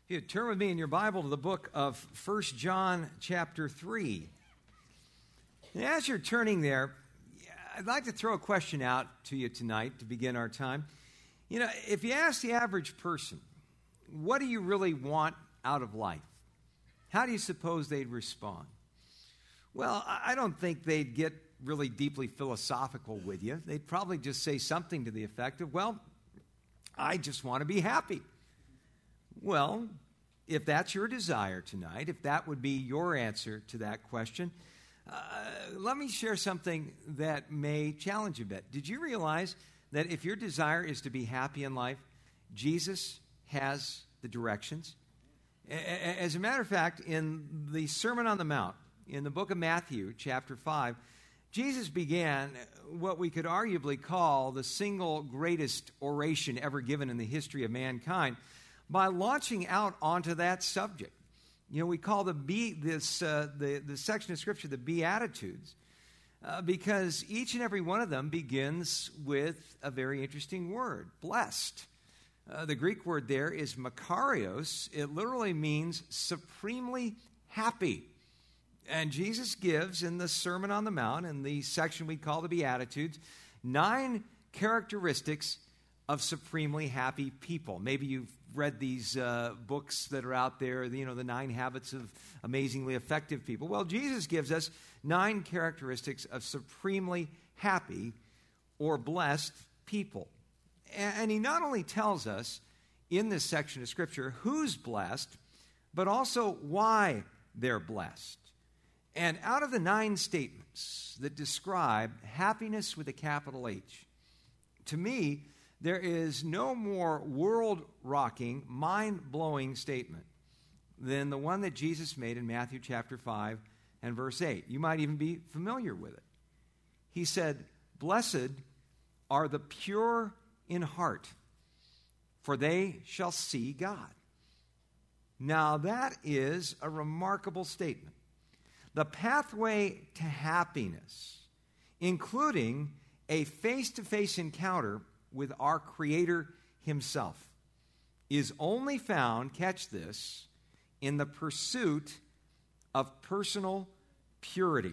If you turn with me in your Bible to the book of 1 John chapter 3. And as you're turning there, I'd like to throw a question out to you tonight to begin our time. You know, if you ask the average person, what do you really want out of life? How do you suppose they'd respond? Well, I don't think they'd get really deeply philosophical with you. They'd probably just say something to the effect of, well, I just want to be happy. Well, if that's your desire tonight, if that would be your answer to that question, let me share something that may challenge you a bit. Did you realize that if your desire is to be happy in life, Jesus has the directions? As a matter of fact, in the Sermon on the Mount, in the book of Matthew, chapter 5, Jesus began what we could arguably call the single greatest oration ever given in the history of mankind by launching out onto that subject. You know, we call the section of Scripture the Beatitudes because each and every one of them begins with a very interesting word, blessed. The Greek word there is makarios. It literally means supremely happy. And Jesus gives in the Sermon on the Mount, in the section we call the Beatitudes, 9 characteristics of supremely happy people. Maybe you've read these books that are out there, you know, the 9 habits of amazingly effective people. Well, Jesus gives us 9 characteristics of supremely happy or blessed people. And he not only tells us in this section of Scripture who's blessed, but also why they're blessed. And out of the 9 statements that describe happiness with a capital H, to me, there is no more world-rocking, mind-blowing statement than the one that Jesus made in Matthew chapter 5 and verse 8. You might even be familiar with it. He said, "Blessed are the pure in heart, for they shall see God." Now that is a remarkable statement. The pathway to happiness, including a face-to-face encounter with our Creator Himself, is only found, catch this, in the pursuit of personal purity.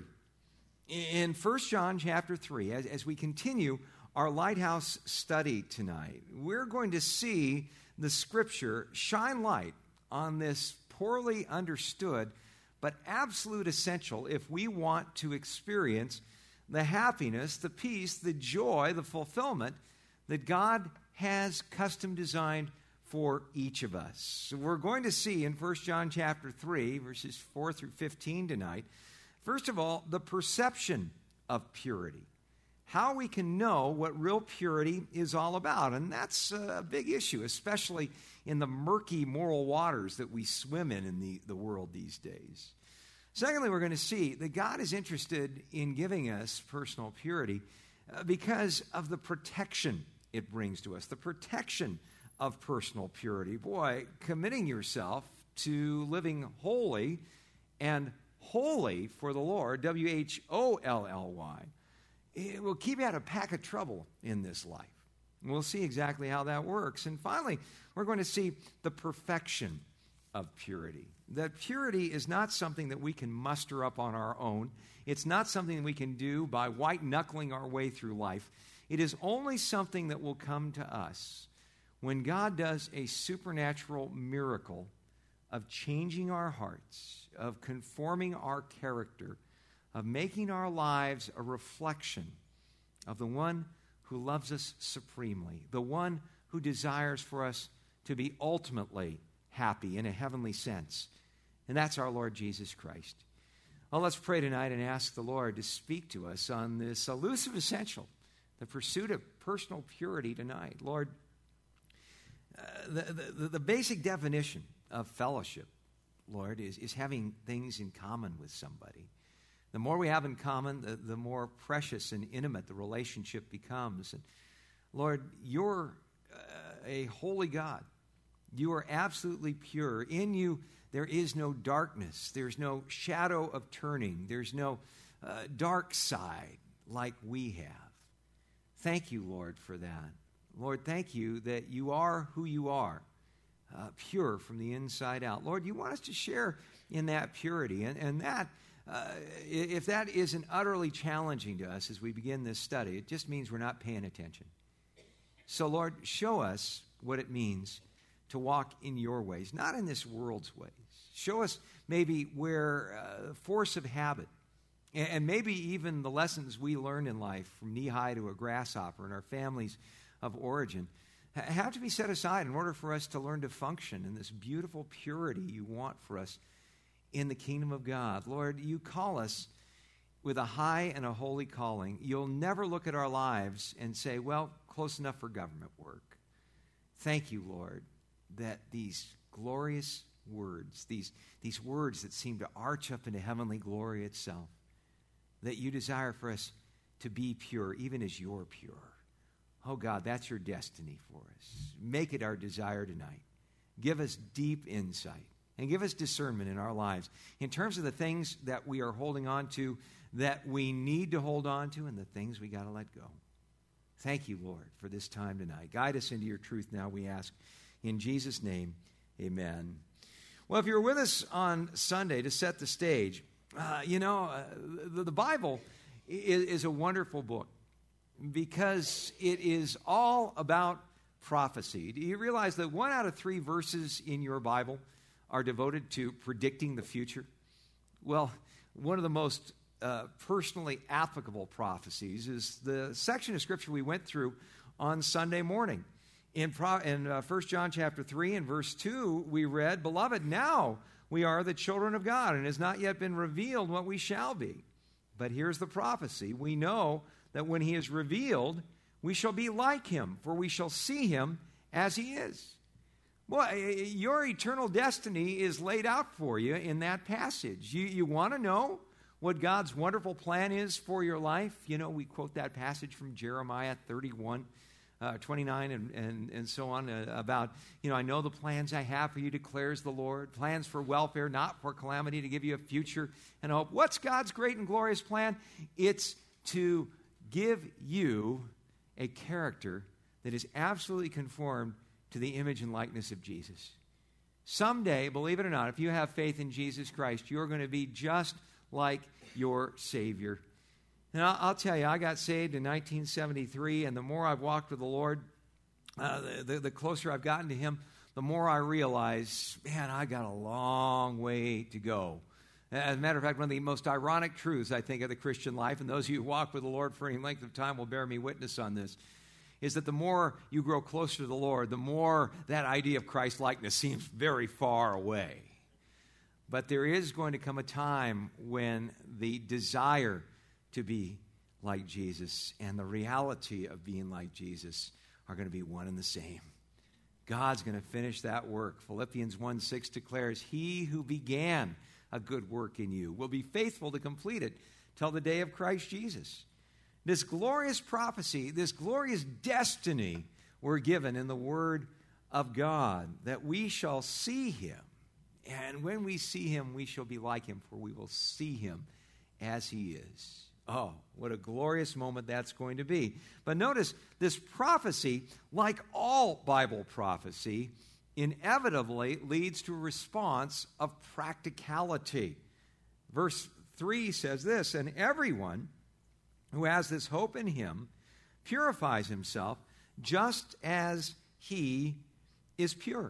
In 1 John chapter 3, as we continue our Lighthouse study tonight, we're going to see the Scripture shine light on this poorly understood but absolute essential if we want to experience the happiness, the peace, the joy, the fulfillment that God has custom designed for each of us. So we're going to see in 1 John chapter 3, verses 4 through 15 tonight, first of all, the perception of purity. How we can know what real purity is all about. And that's a big issue, especially in the murky moral waters that we swim in the world these days. Secondly, we're going to see that God is interested in giving us personal purity because of the protection it brings to us, the protection of personal purity. Boy, committing yourself to living holy and holy for the Lord, W-H-O-L-L-Y, it will keep you out of a pack of trouble in this life. We'll see exactly how that works. And finally, we're going to see the perfection of purity. That purity is not something that we can muster up on our own. It's not something that we can do by white-knuckling our way through life. It is only something that will come to us when God does a supernatural miracle of changing our hearts, of conforming our character, of making our lives a reflection of the one who loves us supremely, the one who desires for us to be ultimately happy in a heavenly sense. And that's our Lord Jesus Christ. Well, let's pray tonight and ask the Lord to speak to us on this elusive essential, the pursuit of personal purity tonight. Lord, the basic definition of fellowship, Lord, is having things in common with somebody. The more we have in common, the more precious and intimate the relationship becomes. And Lord, you're a holy God. You are absolutely pure. In you, there is no darkness. There's no shadow of turning. There's no dark side like we have. Thank you, Lord, for that. Lord, thank you that you are who you are, pure from the inside out. Lord, you want us to share in that purity. And that, if that isn't utterly challenging to us as we begin this study, it just means we're not paying attention. So, Lord, show us what it means to walk in your ways, not in this world's ways. Show us maybe where force of habit, and maybe even the lessons we learn in life from knee-high to a grasshopper in our families of origin have to be set aside in order for us to learn to function in this beautiful purity you want for us in the kingdom of God. Lord, you call us with a high and a holy calling. You'll never look at our lives and say, well, close enough for government work. Thank you, Lord, that these glorious words, these words that seem to arch up into heavenly glory itself, that you desire for us to be pure, even as you're pure. Oh, God, that's your destiny for us. Make it our desire tonight. Give us deep insight and give us discernment in our lives in terms of the things that we are holding on to, that we need to hold on to, and the things we got to let go. Thank you, Lord, for this time tonight. Guide us into your truth now, we ask. In Jesus' name, amen. Well, if you were with us on Sunday to set the stage, the Bible is a wonderful book because it is all about prophecy. Do you realize that 1 out of 3 verses in your Bible are devoted to predicting the future? Well, one of the most personally applicable prophecies is the section of Scripture we went through on Sunday morning. In 1 John chapter 3 and verse 2, we read, "Beloved, now we are the children of God, and it has not yet been revealed what we shall be. But here's the prophecy. We know that when he is revealed, we shall be like him, for we shall see him as he is." Well, your eternal destiny is laid out for you in that passage. You want to know what God's wonderful plan is for your life? You know, we quote that passage from Jeremiah 31, 29 and so on about, I know the plans I have for you, declares the Lord, plans for welfare, not for calamity, to give you a future and hope. What's God's great and glorious plan? It's to give you a character that is absolutely conformed to the image and likeness of Jesus. Someday, believe it or not, if you have faith in Jesus Christ, you're going to be just like your Savior. And I'll tell you, I got saved in 1973, and the more I've walked with the Lord, the closer I've gotten to Him, the more I realize, man, I got a long way to go. As a matter of fact, one of the most ironic truths, I think, of the Christian life, and those of you who walk with the Lord for any length of time will bear me witness on this, is that the more you grow closer to the Lord, the more that idea of Christ-likeness seems very far away. But there is going to come a time when the desire to be like Jesus and the reality of being like Jesus are going to be one and the same. God's going to finish that work. Philippians 1:6 declares, "He who began a good work in you will be faithful to complete it till the day of Christ Jesus." This glorious prophecy, this glorious destiny we're given in the Word of God, that we shall see Him. And when we see Him, we shall be like Him, for we will see Him as He is. Oh, what a glorious moment that's going to be. But notice, this prophecy, like all Bible prophecy, inevitably leads to a response of practicality. Verse 3 says this, "And everyone who has this hope in Him purifies himself just as He is pure."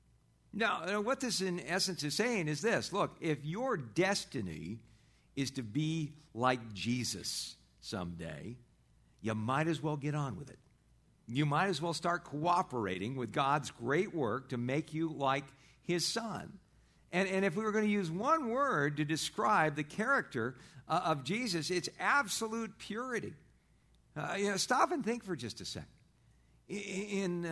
Now, what this in essence is saying is this. Look, if your destiny is to be like Jesus someday, you might as well get on with it. You might as well start cooperating with God's great work to make you like His Son. And if we were going to use one word to describe the character of Jesus, it's absolute purity. Stop and think for just a second. In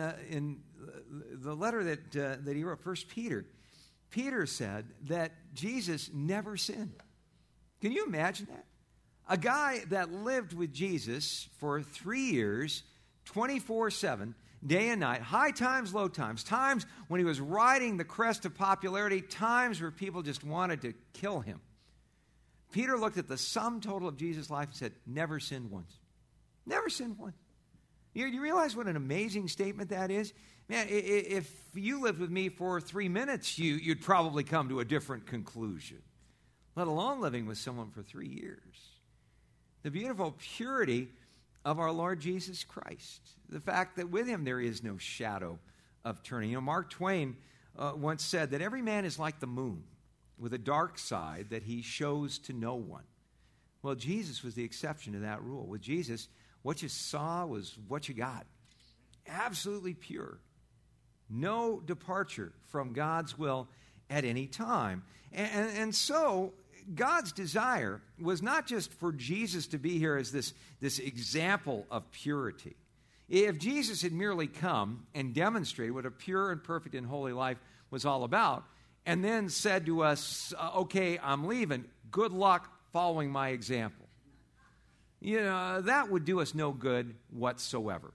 the letter that he wrote, 1 Peter, Peter said that Jesus never sinned. Can you imagine that? A guy that lived with Jesus for 3 years, 24/7, day and night, high times, low times, times when he was riding the crest of popularity, times where people just wanted to kill him. Peter looked at the sum total of Jesus' life and said, never sinned once. Never sinned once. You realize what an amazing statement that is? Man, if you lived with me for 3 minutes, you'd probably come to a different conclusion, let alone living with someone for 3 years. The beautiful purity of our Lord Jesus Christ, the fact that with him there is no shadow of turning. Mark Twain once said that every man is like the moon with a dark side that he shows to no one. Well, Jesus was the exception to that rule. With Jesus, what you saw was what you got. Absolutely pure. No departure from God's will at any time. And so God's desire was not just for Jesus to be here as this example of purity. If Jesus had merely come and demonstrated what a pure and perfect and holy life was all about, and then said to us, okay, I'm leaving, good luck following my example, that would do us no good whatsoever.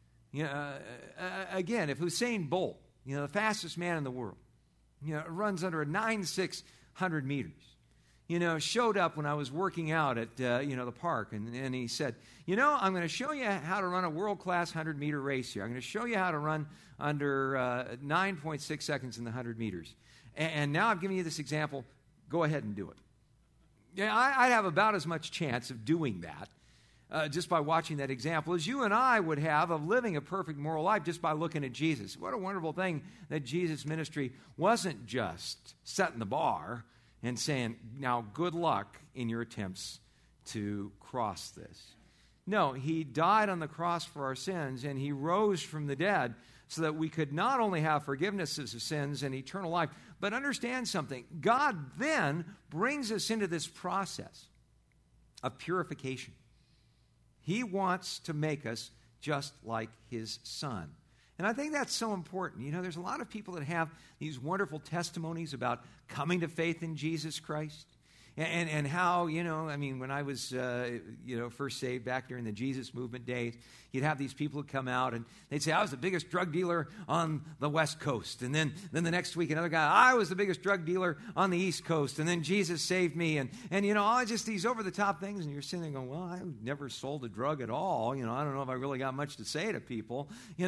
Again, if Usain Bolt, the fastest man in the world, runs under a 9,600 meters, showed up when I was working out at, the park, and he said, I'm going to show you how to run a world-class 100-meter race here. I'm going to show you how to run under 9.6 seconds in the 100 meters. And now I'm giving you this example. Go ahead and do it. Yeah, I have about as much chance of doing that just by watching that example as you and I would have of living a perfect moral life just by looking at Jesus. What a wonderful thing that Jesus' ministry wasn't just setting the bar and saying, now good luck in your attempts to cross this. No, he died on the cross for our sins, and he rose from the dead so that we could not only have forgiveness of sins and eternal life, but understand something. God then brings us into this process of purification. He wants to make us just like his Son. And I think that's so important. There's a lot of people that have these wonderful testimonies about coming to faith in Jesus Christ. And how, when I was, first saved back during the Jesus movement days, you'd have these people who come out and they'd say, I was the biggest drug dealer on the West Coast. And then the next week, another guy, I was the biggest drug dealer on the East Coast. And then Jesus saved me. And just these over-the-top things. And you're sitting there going, well, I never sold a drug at all. I don't know if I really got much to say to people.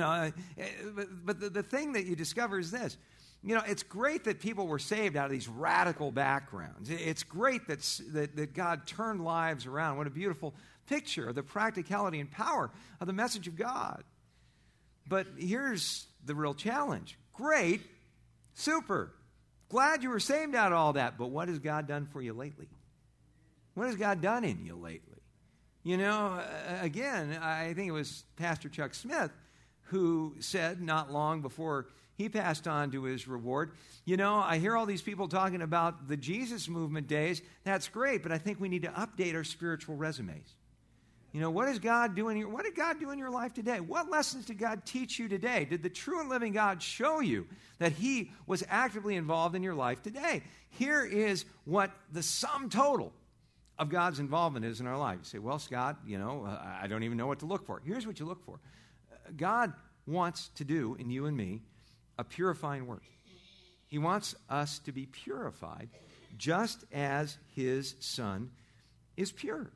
But the thing that you discover is this. It's great that people were saved out of these radical backgrounds. It's great that God turned lives around. What a beautiful picture of the practicality and power of the message of God. But here's the real challenge. Great, super, glad you were saved out of all that, but what has God done for you lately? What has God done in you lately? Again, I think it was Pastor Chuck Smith who said not long before he passed on to his reward, I hear all these people talking about the Jesus movement days. That's great, but I think we need to update our spiritual resumes. What did God do in your life today? What lessons did God teach you today? Did the true and living God show you that he was actively involved in your life today? Here is what the sum total of God's involvement is in our life. You say, well, Scott, I don't even know what to look for. Here's what you look for. God wants to do in you and me a purifying work. He wants us to be purified just as his Son is pure.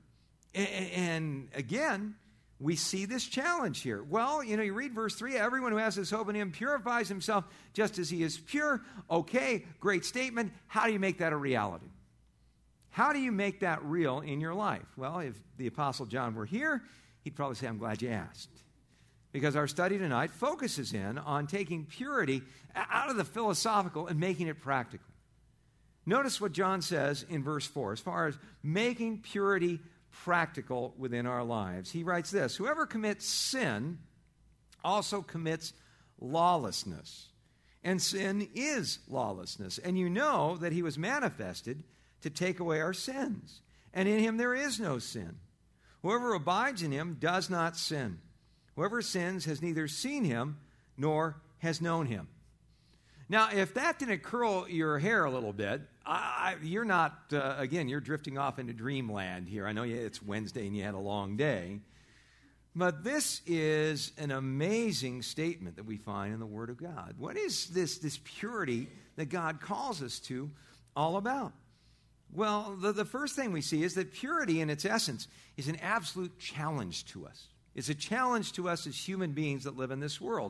And again, we see this challenge here. Well, you read verse 3, everyone who has this hope in him purifies himself just as he is pure. Okay, great statement. How do you make that a reality? How do you make that real in your life? Well, if the Apostle John were here, he'd probably say, I'm glad you asked. Because our study tonight focuses in on taking purity out of the philosophical and making it practical. Notice what John says in verse 4 as far as making purity practical within our lives. He writes this, whoever commits sin also commits lawlessness. And sin is lawlessness. And you know that he was manifested to take away our sins. And in him there is no sin. Whoever abides in him does not sin. Whoever sins has neither seen him nor has known him. Now, if that didn't curl your hair a little bit, you're not, again, you're drifting off into dreamland here. I know it's Wednesday and you had a long day. But this is an amazing statement that we find in the Word of God. What is this purity that God calls us to all about? Well, the first thing we see is that purity in its essence is an absolute challenge to us. It's a challenge to us as human beings that live in this world.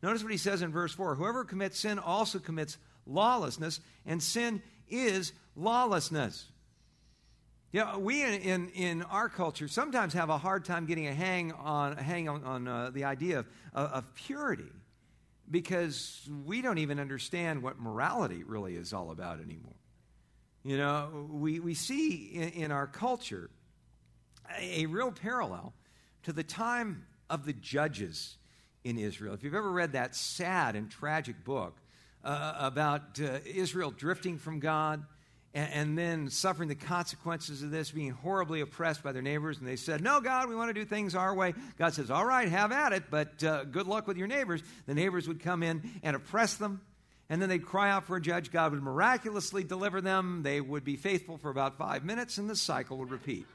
Notice what he says in verse 4. Whoever commits sin also commits lawlessness, and sin is lawlessness. Yeah, we in our culture sometimes have a hard time getting a hang on the idea of purity, because we don't even understand what morality really is all about anymore. You know, we see in our culture a real parallel to the time of the judges in Israel. If you've ever read that sad and tragic book about Israel drifting from God and then suffering the consequences of this, being horribly oppressed by their neighbors, and they said, no, God, we want to do things our way. God says, all right, have at it, but good luck with your neighbors. The neighbors would come in and oppress them, and then they'd cry out for a judge. God would miraculously deliver them. They would be faithful for about 5 minutes, and the cycle would repeat.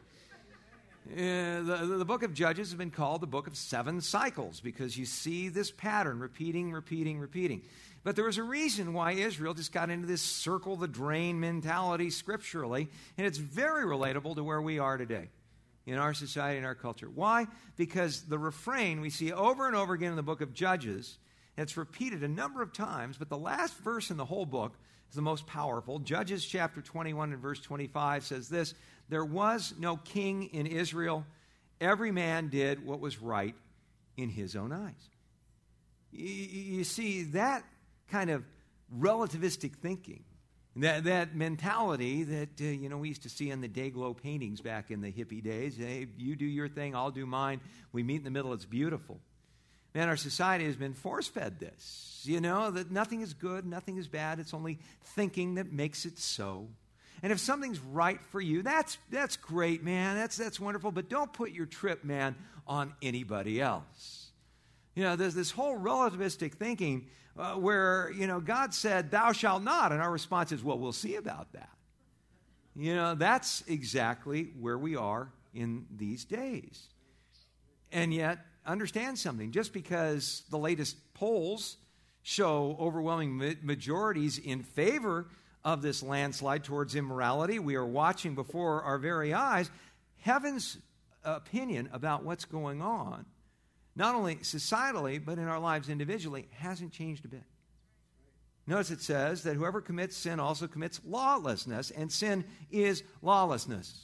The book of Judges has been called the book of 7 cycles, because you see this pattern repeating. But there was a reason why Israel just got into this circle the drain mentality scripturally, and it's very relatable to where we are today in our society and our culture. Why? Because the refrain we see over and over again in the book of Judges, and it's repeated a number of times, but the last verse in the whole book is the most powerful. Judges chapter 21 and verse 25 says this: there was no king in Israel. Every man did what was right in his own eyes. You see, that kind of relativistic thinking, that mentality that, we used to see in the Day-Glo paintings back in the hippie days. Hey, you do your thing, I'll do mine. We meet in the middle, it's beautiful. Man, our society has been force-fed this, that nothing is good, nothing is bad. It's only thinking that makes it so. And if something's right for you, that's great, man. That's wonderful. But don't put your trip, man, on anybody else. There's this whole relativistic thinking where, God said, thou shalt not. And our response is, well, we'll see about that. That's exactly where we are in these days. And yet, understand something. Just because the latest polls show overwhelming majorities in favor of this landslide towards immorality we are watching before our very eyes, heaven's opinion about what's going on, not only societally, but in our lives individually, hasn't changed a bit. Notice it says that whoever commits sin also commits lawlessness, and sin is lawlessness.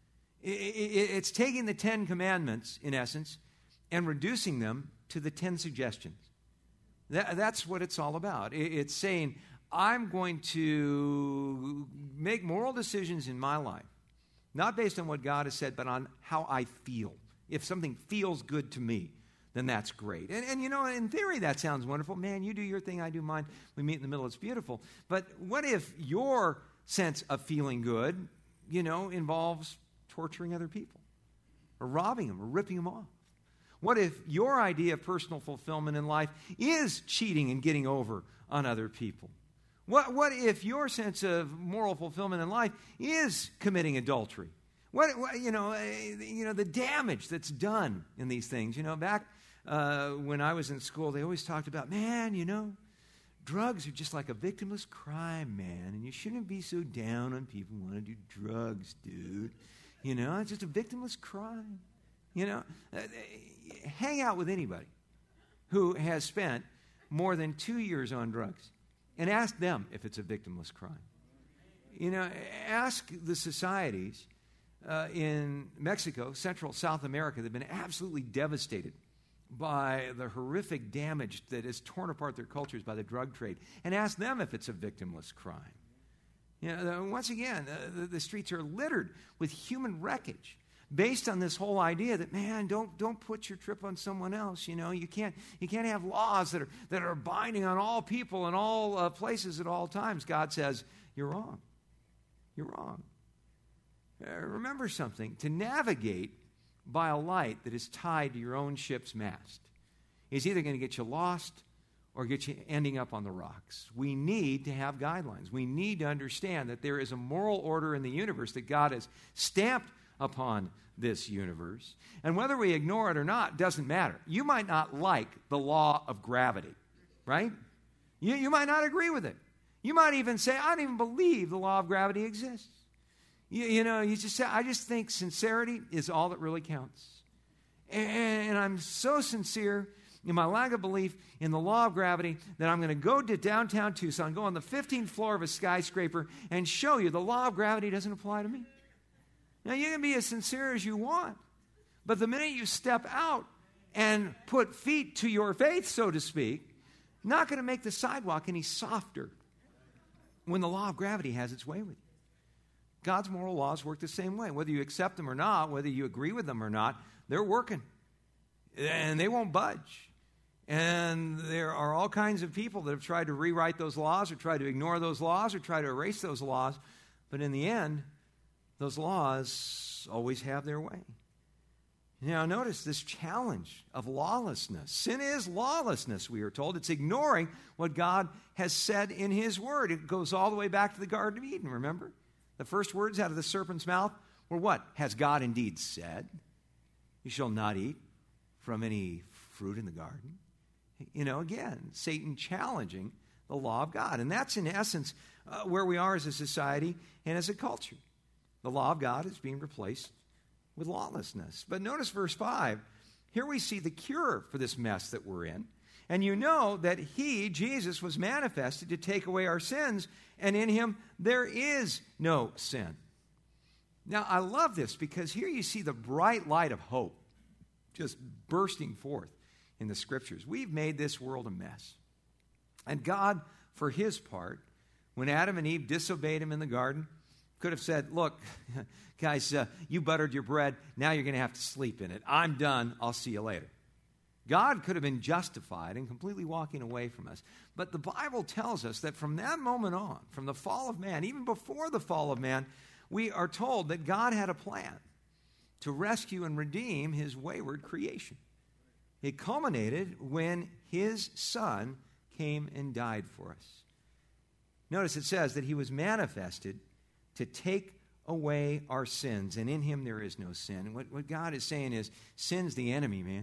It's taking the 10 commandments, in essence, and reducing them to the 10 suggestions. That's what it's all about. It's saying, I'm going to make moral decisions in my life, not based on what God has said, but on how I feel. If something feels good to me, then that's great. And in theory, that sounds wonderful. Man, you do your thing, I do mine. We meet in the middle, it's beautiful. But what if your sense of feeling good, involves torturing other people, or robbing them, or ripping them off? What if your idea of personal fulfillment in life is cheating and getting over on other people? What if your sense of moral fulfillment in life is committing adultery? What the damage that's done in these things. Back when I was in school, they always talked about, man, drugs are just like a victimless crime, man, and you shouldn't be so down on people who want to do drugs, dude. It's just a victimless crime. Hang out with anybody who has spent more than 2 years on drugs and ask them if it's a victimless crime. Ask the societies in Mexico, Central South America, that have been absolutely devastated by the horrific damage that has torn apart their cultures by the drug trade, and ask them if it's a victimless crime. Once again, the streets are littered with human wreckage based on this whole idea that, man, don't put your trip on someone else. You can't have laws that are binding on all people in all places at all times. God says, you're wrong. You're wrong. Remember something. To navigate by a light that is tied to your own ship's mast is either going to get you lost or get you ending up on the rocks. We need to have guidelines. We need to understand that there is a moral order in the universe that God has stamped upon this universe. And whether we ignore it or not doesn't matter. You might not like the law of gravity, right? You might not agree with it. You might even say, I don't even believe the law of gravity exists. You just say, I just think sincerity is all that really counts. And I'm so sincere in my lack of belief in the law of gravity, that I'm going to go to downtown Tucson, go on the 15th floor of a skyscraper, and show you the law of gravity doesn't apply to me. Now, you can be as sincere as you want, but the minute you step out and put feet to your faith, so to speak, not going to make the sidewalk any softer when the law of gravity has its way with you. God's moral laws work the same way. Whether you accept them or not, whether you agree with them or not, they're working. And they won't budge. And there are all kinds of people that have tried to rewrite those laws or tried to ignore those laws or try to erase those laws. But in the end, those laws always have their way. Now, notice this challenge of lawlessness. Sin is lawlessness, we are told. It's ignoring what God has said in His Word. It goes all the way back to the Garden of Eden, remember? The first words out of the serpent's mouth were what? Has God indeed said, you shall not eat from any fruit in the garden? Again, Satan challenging the law of God. And that's in essence where we are as a society and as a culture. The law of God is being replaced with lawlessness. But notice verse 5. Here we see the cure for this mess that we're in. And you know that He, Jesus, was manifested to take away our sins, and in Him there is no sin. Now, I love this because here you see the bright light of hope just bursting forth in the Scriptures. We've made this world a mess. And God, for His part, when Adam and Eve disobeyed Him in the garden, could have said, look, guys, you buttered your bread. Now you're going to have to sleep in it. I'm done. I'll see you later. God could have been justified in completely walking away from us. But the Bible tells us that from that moment on, from the fall of man, even before the fall of man, we are told that God had a plan to rescue and redeem His wayward creation. It culminated when His Son came and died for us. Notice it says that He was manifested to take away our sins, and in Him there is no sin. And what God is saying is, sin's the enemy, man.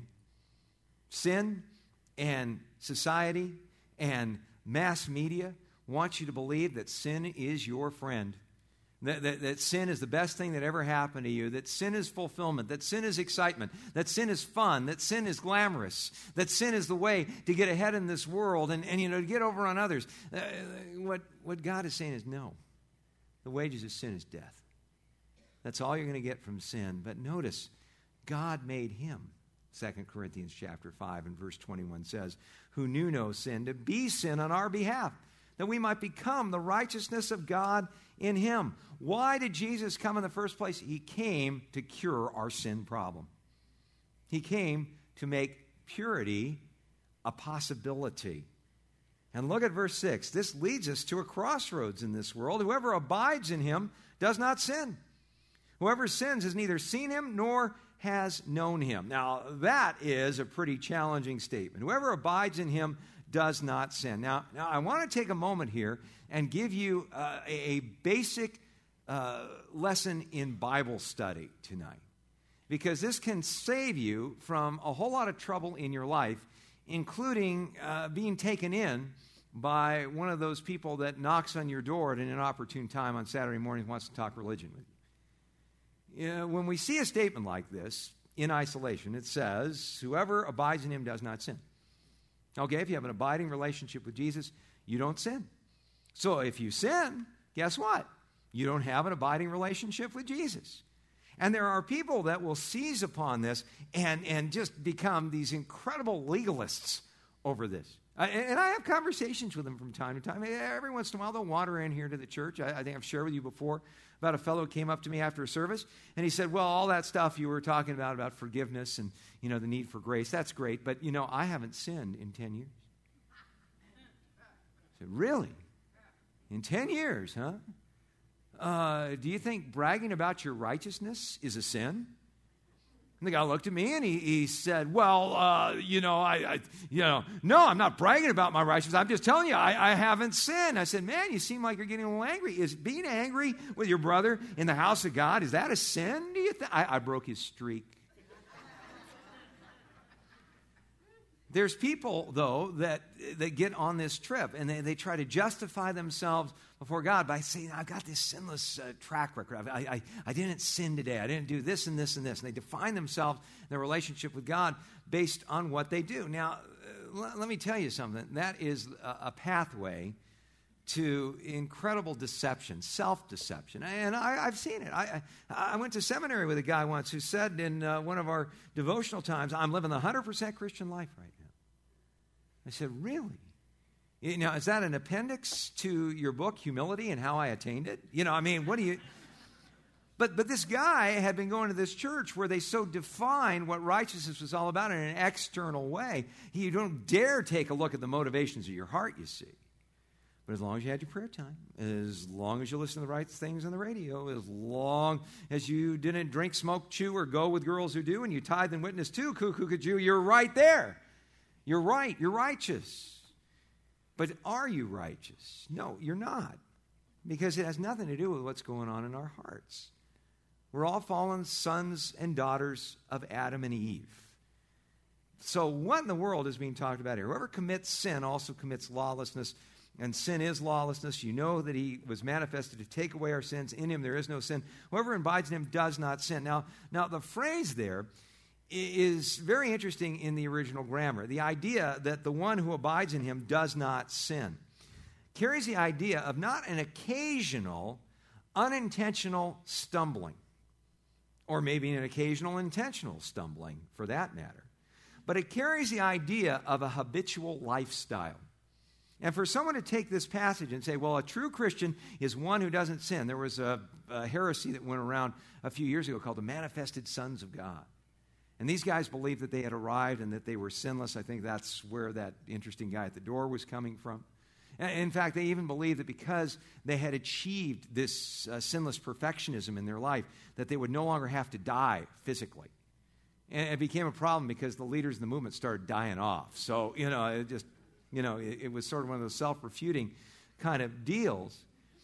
Sin and society and mass media want you to believe that sin is your friend. That sin is the best thing that ever happened to you. That sin is fulfillment. That sin is excitement. That sin is fun. That sin is glamorous. That sin is the way to get ahead in this world and to get over on others. What God is saying is no. The wages of sin is death. That's all you're going to get from sin. But notice, God made Him. 2 Corinthians chapter 5 and verse 21 says, who knew no sin, to be sin on our behalf, that we might become the righteousness of God in Him. Why did Jesus come in the first place? He came to cure our sin problem. He came to make purity a possibility. And look at verse 6. This leads us to a crossroads in this world. Whoever abides in Him does not sin. Whoever sins has neither seen Him nor has known Him. Now, that is a pretty challenging statement. Whoever abides in Him does not sin. Now I want to take a moment here and give you a basic lesson in Bible study tonight, because this can save you from a whole lot of trouble in your life, including being taken in by one of those people that knocks on your door at an inopportune time on Saturday morning and wants to talk religion with you. When we see a statement like this in isolation, it says, whoever abides in Him does not sin. Okay, if you have an abiding relationship with Jesus, you don't sin. So if you sin, guess what? You don't have an abiding relationship with Jesus. And there are people that will seize upon this and just become these incredible legalists over this. And I have conversations with them from time to time. Every once in a while, they'll wander in here to the church. I think I've shared with you before about a fellow who came up to me after a service, and he said, well, all that stuff you were talking about forgiveness and, the need for grace, that's great, but, I haven't sinned in 10 years. I said, really? In 10 years, huh? Do you think bragging about your righteousness is a sin? And the guy looked at me and he said, well, no, I'm not bragging about my righteousness. I'm just telling you, I haven't sinned. I said, man, you seem like you're getting a little angry. Is being angry with your brother in the house of God, is that a sin, do you think? I broke his streak. There's people, though, that get on this trip, and they try to justify themselves before God by saying, I've got this sinless track record. I didn't sin today. I didn't do this and this and this. And they define themselves, their relationship with God, based on what they do. Now, let me tell you something. That is a pathway to incredible deception, self-deception. And I've seen it. I went to seminary with a guy once who said in one of our devotional times, I'm living the 100% Christian life right now. I said, really? Now, is that an appendix to your book, Humility and How I Attained It? What do you... But this guy had been going to this church where they so defined what righteousness was all about in an external way. You don't dare take a look at the motivations of your heart, you see. But as long as you had your prayer time, as long as you listened to the right things on the radio, as long as you didn't drink, smoke, chew, or go with girls who do, and you tithe and witness too, cuckoo-cuckoo, you're right there. You're right. You're righteous. But are you righteous? No, you're not. Because it has nothing to do with what's going on in our hearts. We're all fallen sons and daughters of Adam and Eve. So what in the world is being talked about here? Whoever commits sin also commits lawlessness. And sin is lawlessness. You know that he was manifested to take away our sins. In him there is no sin. Whoever abides in him does not sin. Now the phrase there is very interesting in the original grammar. The idea that the one who abides in him does not sin carries the idea of not an occasional, unintentional stumbling, or maybe an occasional intentional stumbling for that matter. But it carries the idea of a habitual lifestyle. And for someone to take this passage and say, well, a true Christian is one who doesn't sin. There was a heresy that went around a few years ago called the Manifested Sons of God. And these guys believed that they had arrived and that they were sinless. I think that's where that interesting guy at the door was coming from. In fact, they even believed that because they had achieved this sinless perfectionism in their life, that they would no longer have to die physically. And it became a problem because the leaders in the movement started dying off. So, it was sort of one of those self-refuting kind of deals.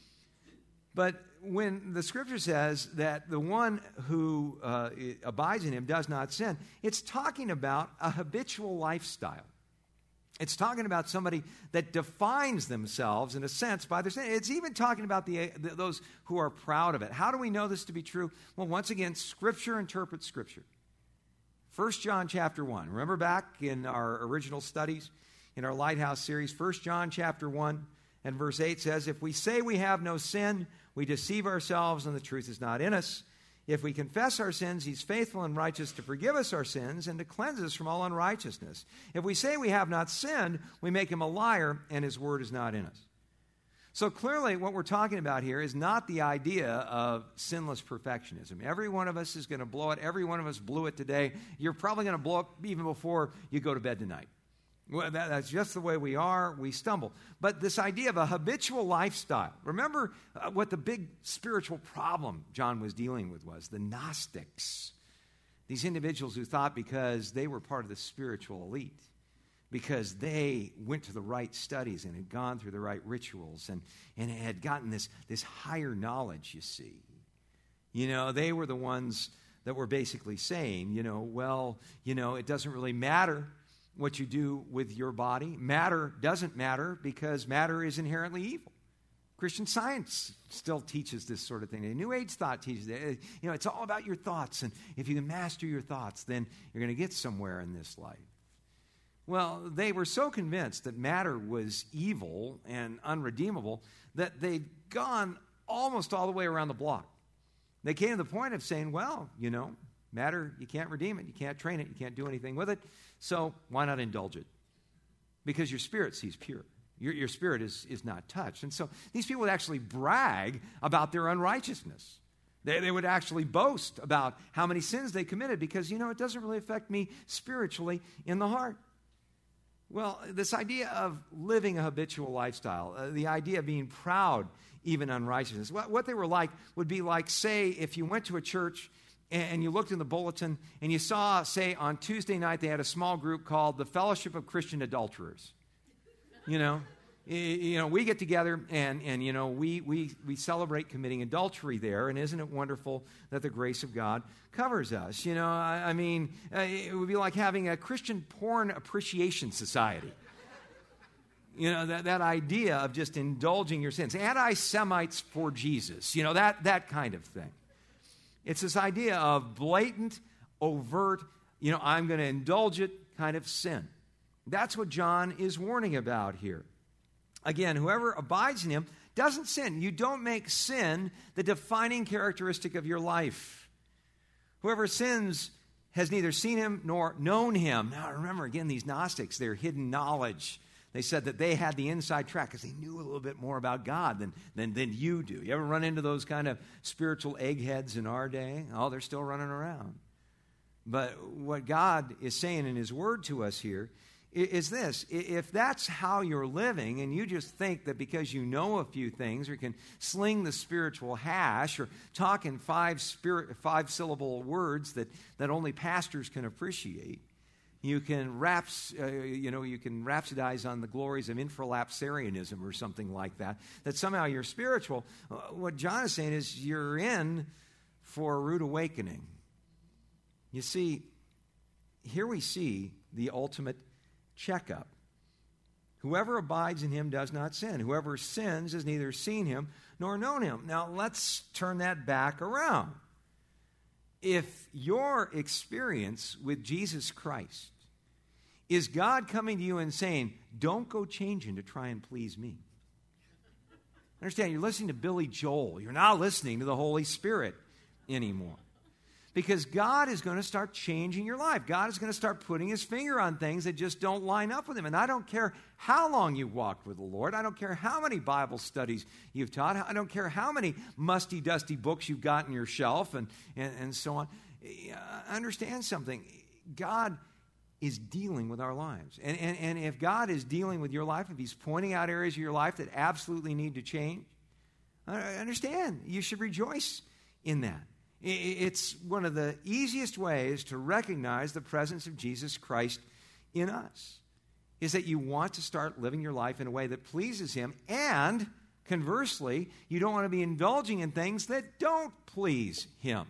But when the Scripture says that the one who abides in him does not sin, it's talking about a habitual lifestyle. It's talking about somebody that defines themselves, in a sense, by their sin. It's even talking about those who are proud of it. How do we know this to be true? Well, once again, Scripture interprets Scripture. 1 John chapter 1. Remember back in our original studies, in our Lighthouse series, 1 John chapter 1 and verse 8 says, if we say we have no sin, we deceive ourselves and the truth is not in us. If we confess our sins, he's faithful and righteous to forgive us our sins and to cleanse us from all unrighteousness. If we say we have not sinned, we make him a liar and his word is not in us. So clearly what we're talking about here is not the idea of sinless perfectionism. Every one of us is going to blow it. Every one of us blew it today. You're probably going to blow it even before you go to bed tonight. Well, that's just the way we are. We stumble. But this idea of a habitual lifestyle. Remember what the big spiritual problem John was dealing with was the Gnostics. These individuals who thought because they were part of the spiritual elite, because they went to the right studies and had gone through the right rituals and had gotten this higher knowledge, you see. They were the ones that were basically saying, it doesn't really matter what you do with your body. Matter doesn't matter because matter is inherently evil. Christian Science still teaches this sort of thing. The New Age thought teaches it. It's all about your thoughts, and if you can master your thoughts, then you're going to get somewhere in this life. Well, they were so convinced that matter was evil and unredeemable that they'd gone almost all the way around the block. They came to the point of saying, matter, you can't redeem it, you can't train it, you can't do anything with it, so why not indulge it? Because your spirit sees pure. Your spirit is not touched. And so these people would actually brag about their unrighteousness. They would actually boast about how many sins they committed because, it doesn't really affect me spiritually in the heart. Well, this idea of living a habitual lifestyle, the idea of being proud even unrighteousness, what they were like would be like, say, if you went to a church and you looked in the bulletin and you saw, say, on Tuesday night they had a small group called the Fellowship of Christian Adulterers. We get together and we celebrate committing adultery there, and isn't it wonderful that the grace of God covers us? It would be like having a Christian porn appreciation society. That idea of just indulging your sins. Anti-Semites for Jesus, that kind of thing. It's this idea of blatant, overt, I'm going to indulge it kind of sin. That's what John is warning about here. Again, whoever abides in him doesn't sin. You don't make sin the defining characteristic of your life. Whoever sins has neither seen him nor known him. Now remember, again, these Gnostics, their hidden knowledge. They said that they had the inside track because they knew a little bit more about God than you do. You ever run into those kind of spiritual eggheads in our day? Oh, they're still running around. But what God is saying in his word to us here is this: if that's how you're living and you just think that because you know a few things or can sling the spiritual hash or talk in five-syllable words that only pastors can appreciate, you can rhapsodize on the glories of infralapsarianism or something like that somehow you're spiritual. What John is saying is you're in for a rude awakening. You see, here we see the ultimate checkup. Whoever abides in him does not sin. Whoever sins has neither seen him nor known him. Now, let's turn that back around. If your experience with Jesus Christ is God coming to you and saying, don't go changing to try and please me. Understand, you're listening to Billy Joel. You're not listening to the Holy Spirit anymore. Because God is going to start changing your life. God is going to start putting his finger on things that just don't line up with him. And I don't care how long you've walked with the Lord. I don't care how many Bible studies you've taught. I don't care how many musty, dusty books you've got on your shelf and so on. Understand something. God is dealing with our lives. And if God is dealing with your life, if he's pointing out areas of your life that absolutely need to change, understand, you should rejoice in that. It's one of the easiest ways to recognize the presence of Jesus Christ in us, is that you want to start living your life in a way that pleases him, and conversely, you don't want to be indulging in things that don't please him.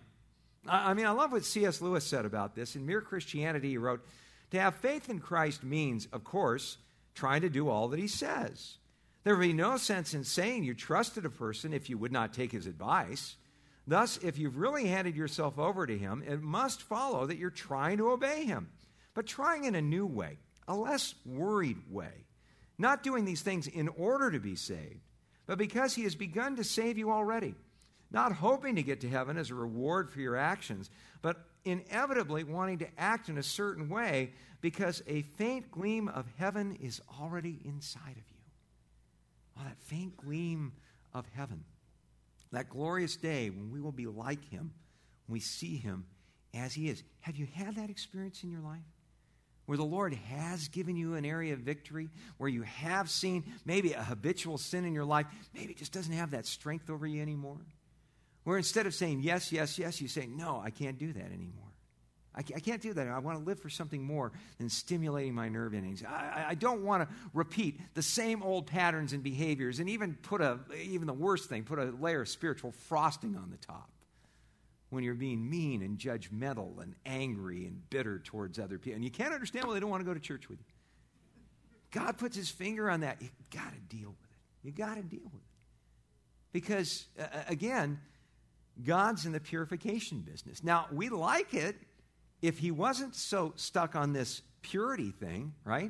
I love what C.S. Lewis said about this. In Mere Christianity, he wrote, to have faith in Christ means, of course, trying to do all that he says. There would be no sense in saying you trusted a person if you would not take his advice. Thus, if you've really handed yourself over to him, it must follow that you're trying to obey him, but trying in a new way, a less worried way, not doing these things in order to be saved, but because he has begun to save you already, not hoping to get to heaven as a reward for your actions, but inevitably wanting to act in a certain way because a faint gleam of heaven is already inside of you. Oh, that faint gleam of heaven. That glorious day when we will be like him, when we see him as he is. Have you had that experience in your life? Where the Lord has given you an area of victory, where you have seen maybe a habitual sin in your life, maybe it just doesn't have that strength over you anymore? Where instead of saying yes, yes, yes, you say, no, I can't do that anymore. I can't do that. I want to live for something more than stimulating my nerve endings. I don't want to repeat the same old patterns and behaviors and even even the worst thing, put a layer of spiritual frosting on the top when you're being mean and judgmental and angry and bitter towards other people. And you can't understand why they don't want to go to church with you. God puts his finger on that. You've got to deal with it. You've got to deal with it. Because, again, God's in the purification business. Now, we like it if he wasn't so stuck on this purity thing, right?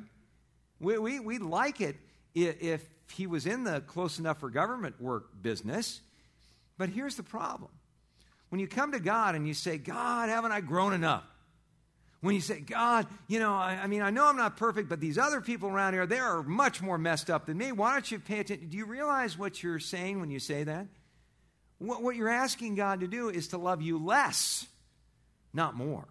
We like it if he was in the close enough for government work business. But here's the problem. When you come to God and you say, God, haven't I grown enough? When you say, God, I know I'm not perfect, but these other people around here, they are much more messed up than me. Why don't you pay attention? Do you realize what you're saying when you say that? What you're asking God to do is to love you less, not more.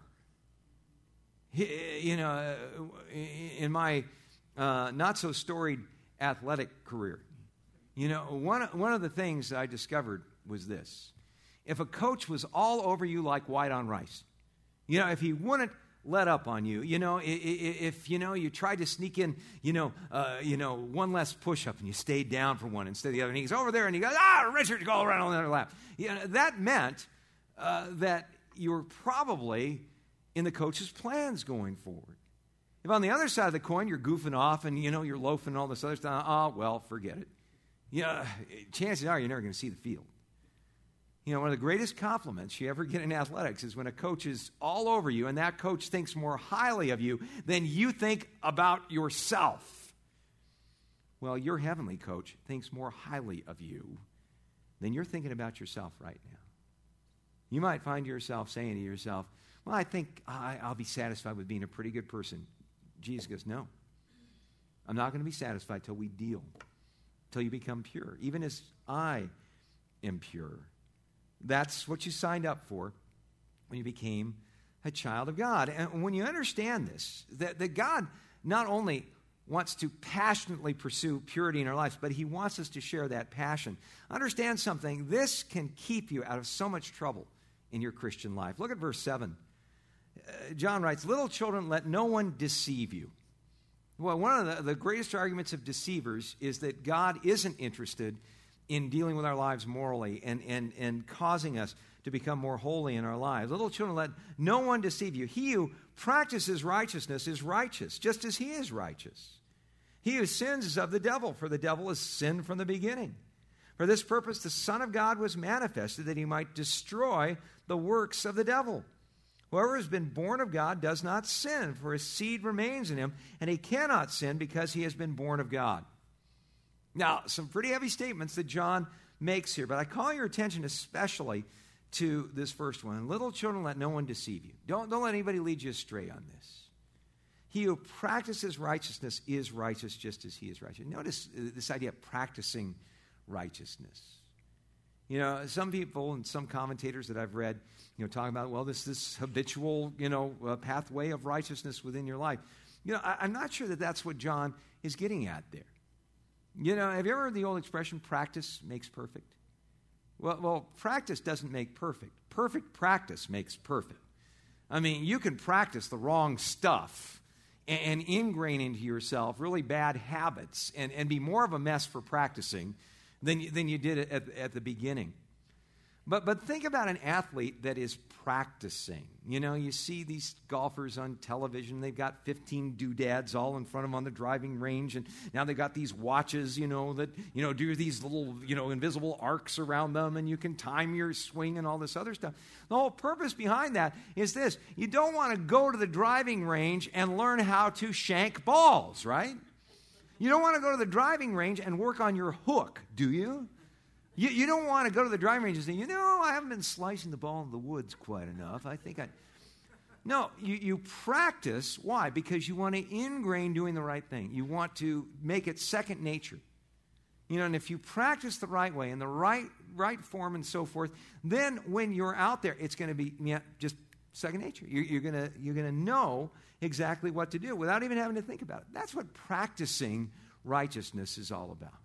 In my not-so-storied athletic career, one of the things I discovered was this. If a coach was all over you like white on rice, if he wouldn't let up on you. If you tried to sneak in, one less push-up and you stayed down for one instead of the other, and he's over there and he goes, Richard, go around on the other lap. That meant that you were probably in the coach's plans going forward. If on the other side of the coin you're goofing off and you're loafing and all this other stuff, forget it. Chances are you're never going to see the field. One of the greatest compliments you ever get in athletics is when a coach is all over you and that coach thinks more highly of you than you think about yourself. Well, your heavenly coach thinks more highly of you than you're thinking about yourself right now. You might find yourself saying to yourself, well, I think I'll be satisfied with being a pretty good person. Jesus goes, no. I'm not going to be satisfied till we deal, till you become pure, even as I am pure. That's what you signed up for when you became a child of God. And when you understand this, that God not only wants to passionately pursue purity in our lives, but he wants us to share that passion. Understand something. This can keep you out of so much trouble in your Christian life. Look at verse 7. John writes, little children, let no one deceive you. Well, one of the greatest arguments of deceivers is that God isn't interested in dealing with our lives morally and causing us to become more holy in our lives. Little children, let no one deceive you. He who practices righteousness is righteous, just as he is righteous. He who sins is of the devil, for the devil has sinned from the beginning. For this purpose the Son of God was manifested, that he might destroy the works of the devil. Whoever has been born of God does not sin, for his seed remains in him, and he cannot sin because he has been born of God. Now, some pretty heavy statements that John makes here, but I call your attention especially to this first one. Little children, let no one deceive you. Don't let anybody lead you astray on this. He who practices righteousness is righteous just as he is righteous. Notice this idea of practicing righteousness. Some people and some commentators that I've read, talk about, well, this habitual, pathway of righteousness within your life. I'm not sure that that's what John is getting at there. Have you ever heard the old expression, practice makes perfect? Well, practice doesn't make perfect. Perfect practice makes perfect. I mean, you can practice the wrong stuff and ingrain into yourself really bad habits and be more of a mess for practicing than you did at the beginning. But think about an athlete that is practicing. You see these golfers on television. They've got 15 doodads all in front of them on the driving range. And now they've got these watches, that, do these little, invisible arcs around them. And you can time your swing and all this other stuff. The whole purpose behind that is this. You don't want to go to the driving range and learn how to shank balls, right? You don't want to go to the driving range and work on your hook, do you? You don't want to go to the driving range and say, I haven't been slicing the ball in the woods quite enough. No, you practice. Why? Because you want to ingrain doing the right thing. You want to make it second nature. And if you practice the right way, in the right form and so forth, then when you're out there, it's going to be just second nature. You're going to know exactly what to do without even having to think about it. That's what practicing righteousness is all about.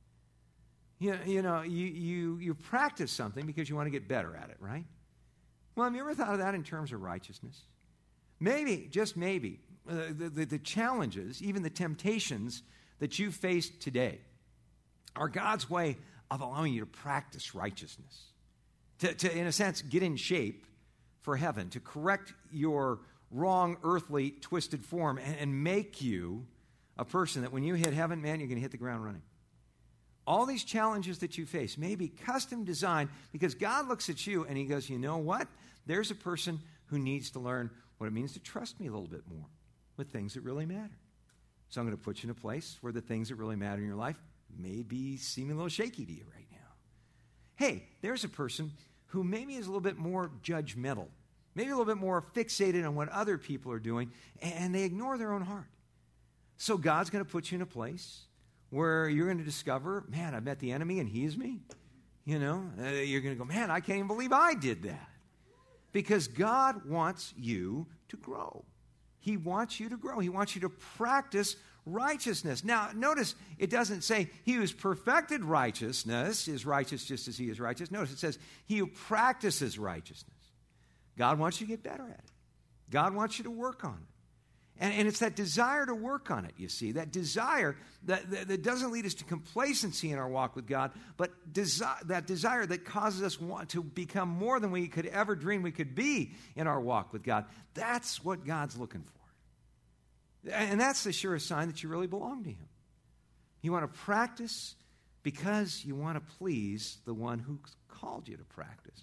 You practice something because you want to get better at it, right? Well, have you ever thought of that in terms of righteousness? Maybe, just maybe, the challenges, even the temptations that you face today are God's way of allowing you to practice righteousness. To, in a sense, get in shape for heaven, to correct your wrong, earthly, twisted form and make you a person that when you hit heaven, man, you're going to hit the ground running. All these challenges that you face may be custom designed because God looks at you and he goes, you know what? There's a person who needs to learn what it means to trust me a little bit more with things that really matter. So I'm going to put you in a place where the things that really matter in your life may be seeming a little shaky to you right now. Hey, there's a person who maybe is a little bit more judgmental, maybe a little bit more fixated on what other people are doing, and they ignore their own heart. So God's going to put you in a place where you're going to discover, man, I met the enemy and he is me. You're going to go, man, I can't even believe I did that. Because God wants you to grow. He wants you to grow. He wants you to practice righteousness. Now, notice it doesn't say he who's perfected righteousness is righteous just as he is righteous. Notice it says he who practices righteousness. God wants you to get better at it. God wants you to work on it. And it's that desire to work on it, you see, that desire that doesn't lead us to complacency in our walk with God, but that desire that causes us to become more than we could ever dream we could be in our walk with God. That's what God's looking for. And that's the surest sign that you really belong to Him. You want to practice because you want to please the one who called you to practice.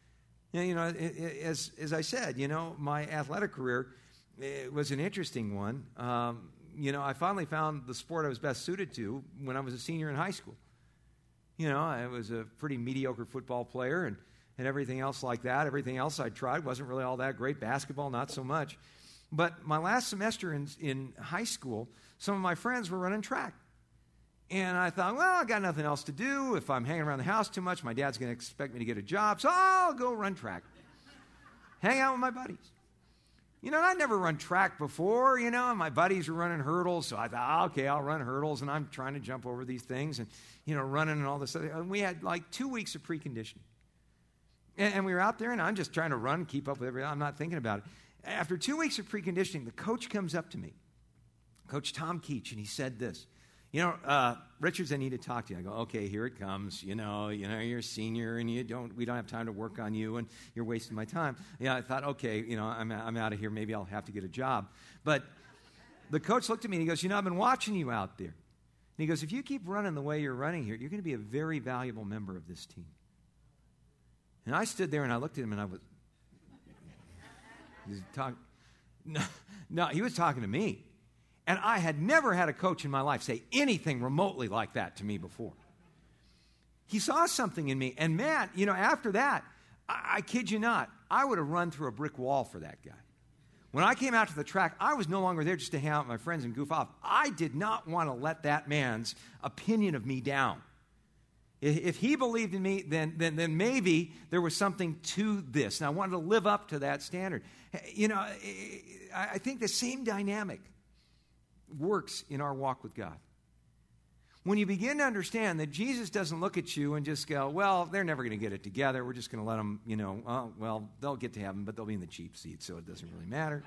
As I said, my athletic career, it was an interesting one. I finally found the sport I was best suited to when I was a senior in high school. I was a pretty mediocre football player and everything else like that. Everything else I tried wasn't really all that great. Basketball, not so much. But my last semester in high school, some of my friends were running track. And I thought, well, I got nothing else to do. If I'm hanging around the house too much, my dad's going to expect me to get a job. So I'll go run track. Hang out with my buddies. I'd never run track before, and my buddies were running hurdles, so I thought, okay, I'll run hurdles, and I'm trying to jump over these things and, running and all this other. And we had like 2 weeks of preconditioning. And we were out there, and I'm just trying to run, keep up with everything. I'm not thinking about it. After 2 weeks of preconditioning, the coach comes up to me, Coach Tom Keach, and he said this. Richards, I need to talk to you. I go, okay, here it comes. You're a senior and we don't have time to work on you and you're wasting my time. Yeah, I thought, okay, I'm out of here. Maybe I'll have to get a job. But the coach looked at me and he goes, I've been watching you out there. And he goes, if you keep running the way you're running here, you're going to be a very valuable member of this team. And I stood there and I looked at him and I was, no, he was talking to me. And I had never had a coach in my life say anything remotely like that to me before. He saw something in me. And man, after that, I kid you not, I would have run through a brick wall for that guy. When I came out to the track, I was no longer there just to hang out with my friends and goof off. I did not want to let that man's opinion of me down. If he believed in me, then maybe there was something to this. And I wanted to live up to that standard. I think the same dynamic works in our walk with God. When you begin to understand that Jesus doesn't look at you and just go, well, they're never going to get it together. We're just going to let them, they'll get to heaven, but they'll be in the cheap seat, so it doesn't really matter.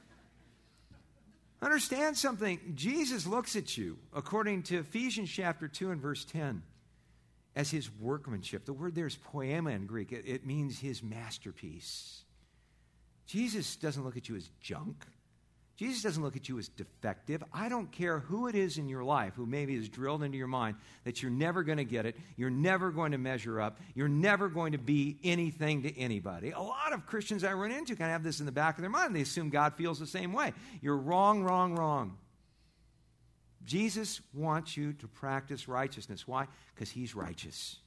Understand something. Jesus looks at you, according to Ephesians chapter 2 and verse 10, as his workmanship. The word there is poema in Greek. It means his masterpiece. Jesus doesn't look at you as junk. Jesus doesn't look at you as defective. I don't care who it is in your life who maybe is drilled into your mind that you're never going to get it, you're never going to measure up, you're never going to be anything to anybody. A lot of Christians I run into kind of have this in the back of their mind. They assume God feels the same way. You're wrong, wrong, wrong. Jesus wants you to practice righteousness. Why? Because he's righteous.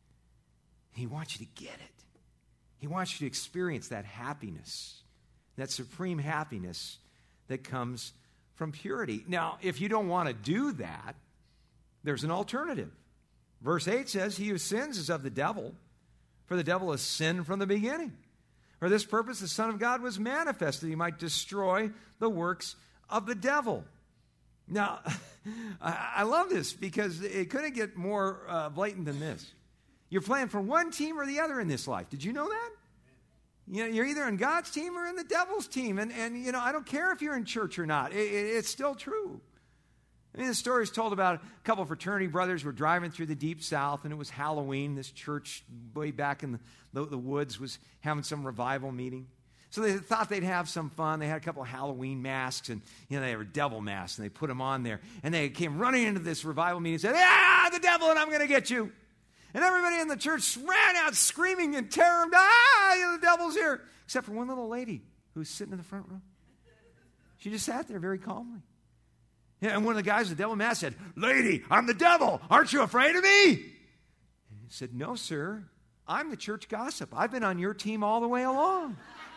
He wants you to get it. He wants you to experience that happiness, that supreme happiness that comes from purity. Now, if you don't want to do that, there's an alternative. Verse 8 says, he who sins is of the devil, for the devil has sinned from the beginning. For this purpose, the Son of God was manifested, he might destroy the works of the devil. Now, I love this because it couldn't get more blatant than this. You're playing for one team or the other in this life. Did you know that? You're either in God's team or in the devil's team. And I don't care if you're in church or not. It's still true. The story is told about a couple of fraternity brothers who were driving through the deep south, and it was Halloween. This church way back in the woods was having some revival meeting. So they thought they'd have some fun. They had a couple of Halloween masks, and they were devil masks, and they put them on there. And they came running into this revival meeting and said, the devil, and I'm going to get you. And everybody in the church ran out screaming in terror. The devil's here. Except for one little lady who's sitting in the front row. She just sat there very calmly. Yeah, and one of the guys with the devil mask said, lady, I'm the devil. Aren't you afraid of me? And he said, no, sir. I'm the church gossip. I've been on your team all the way along.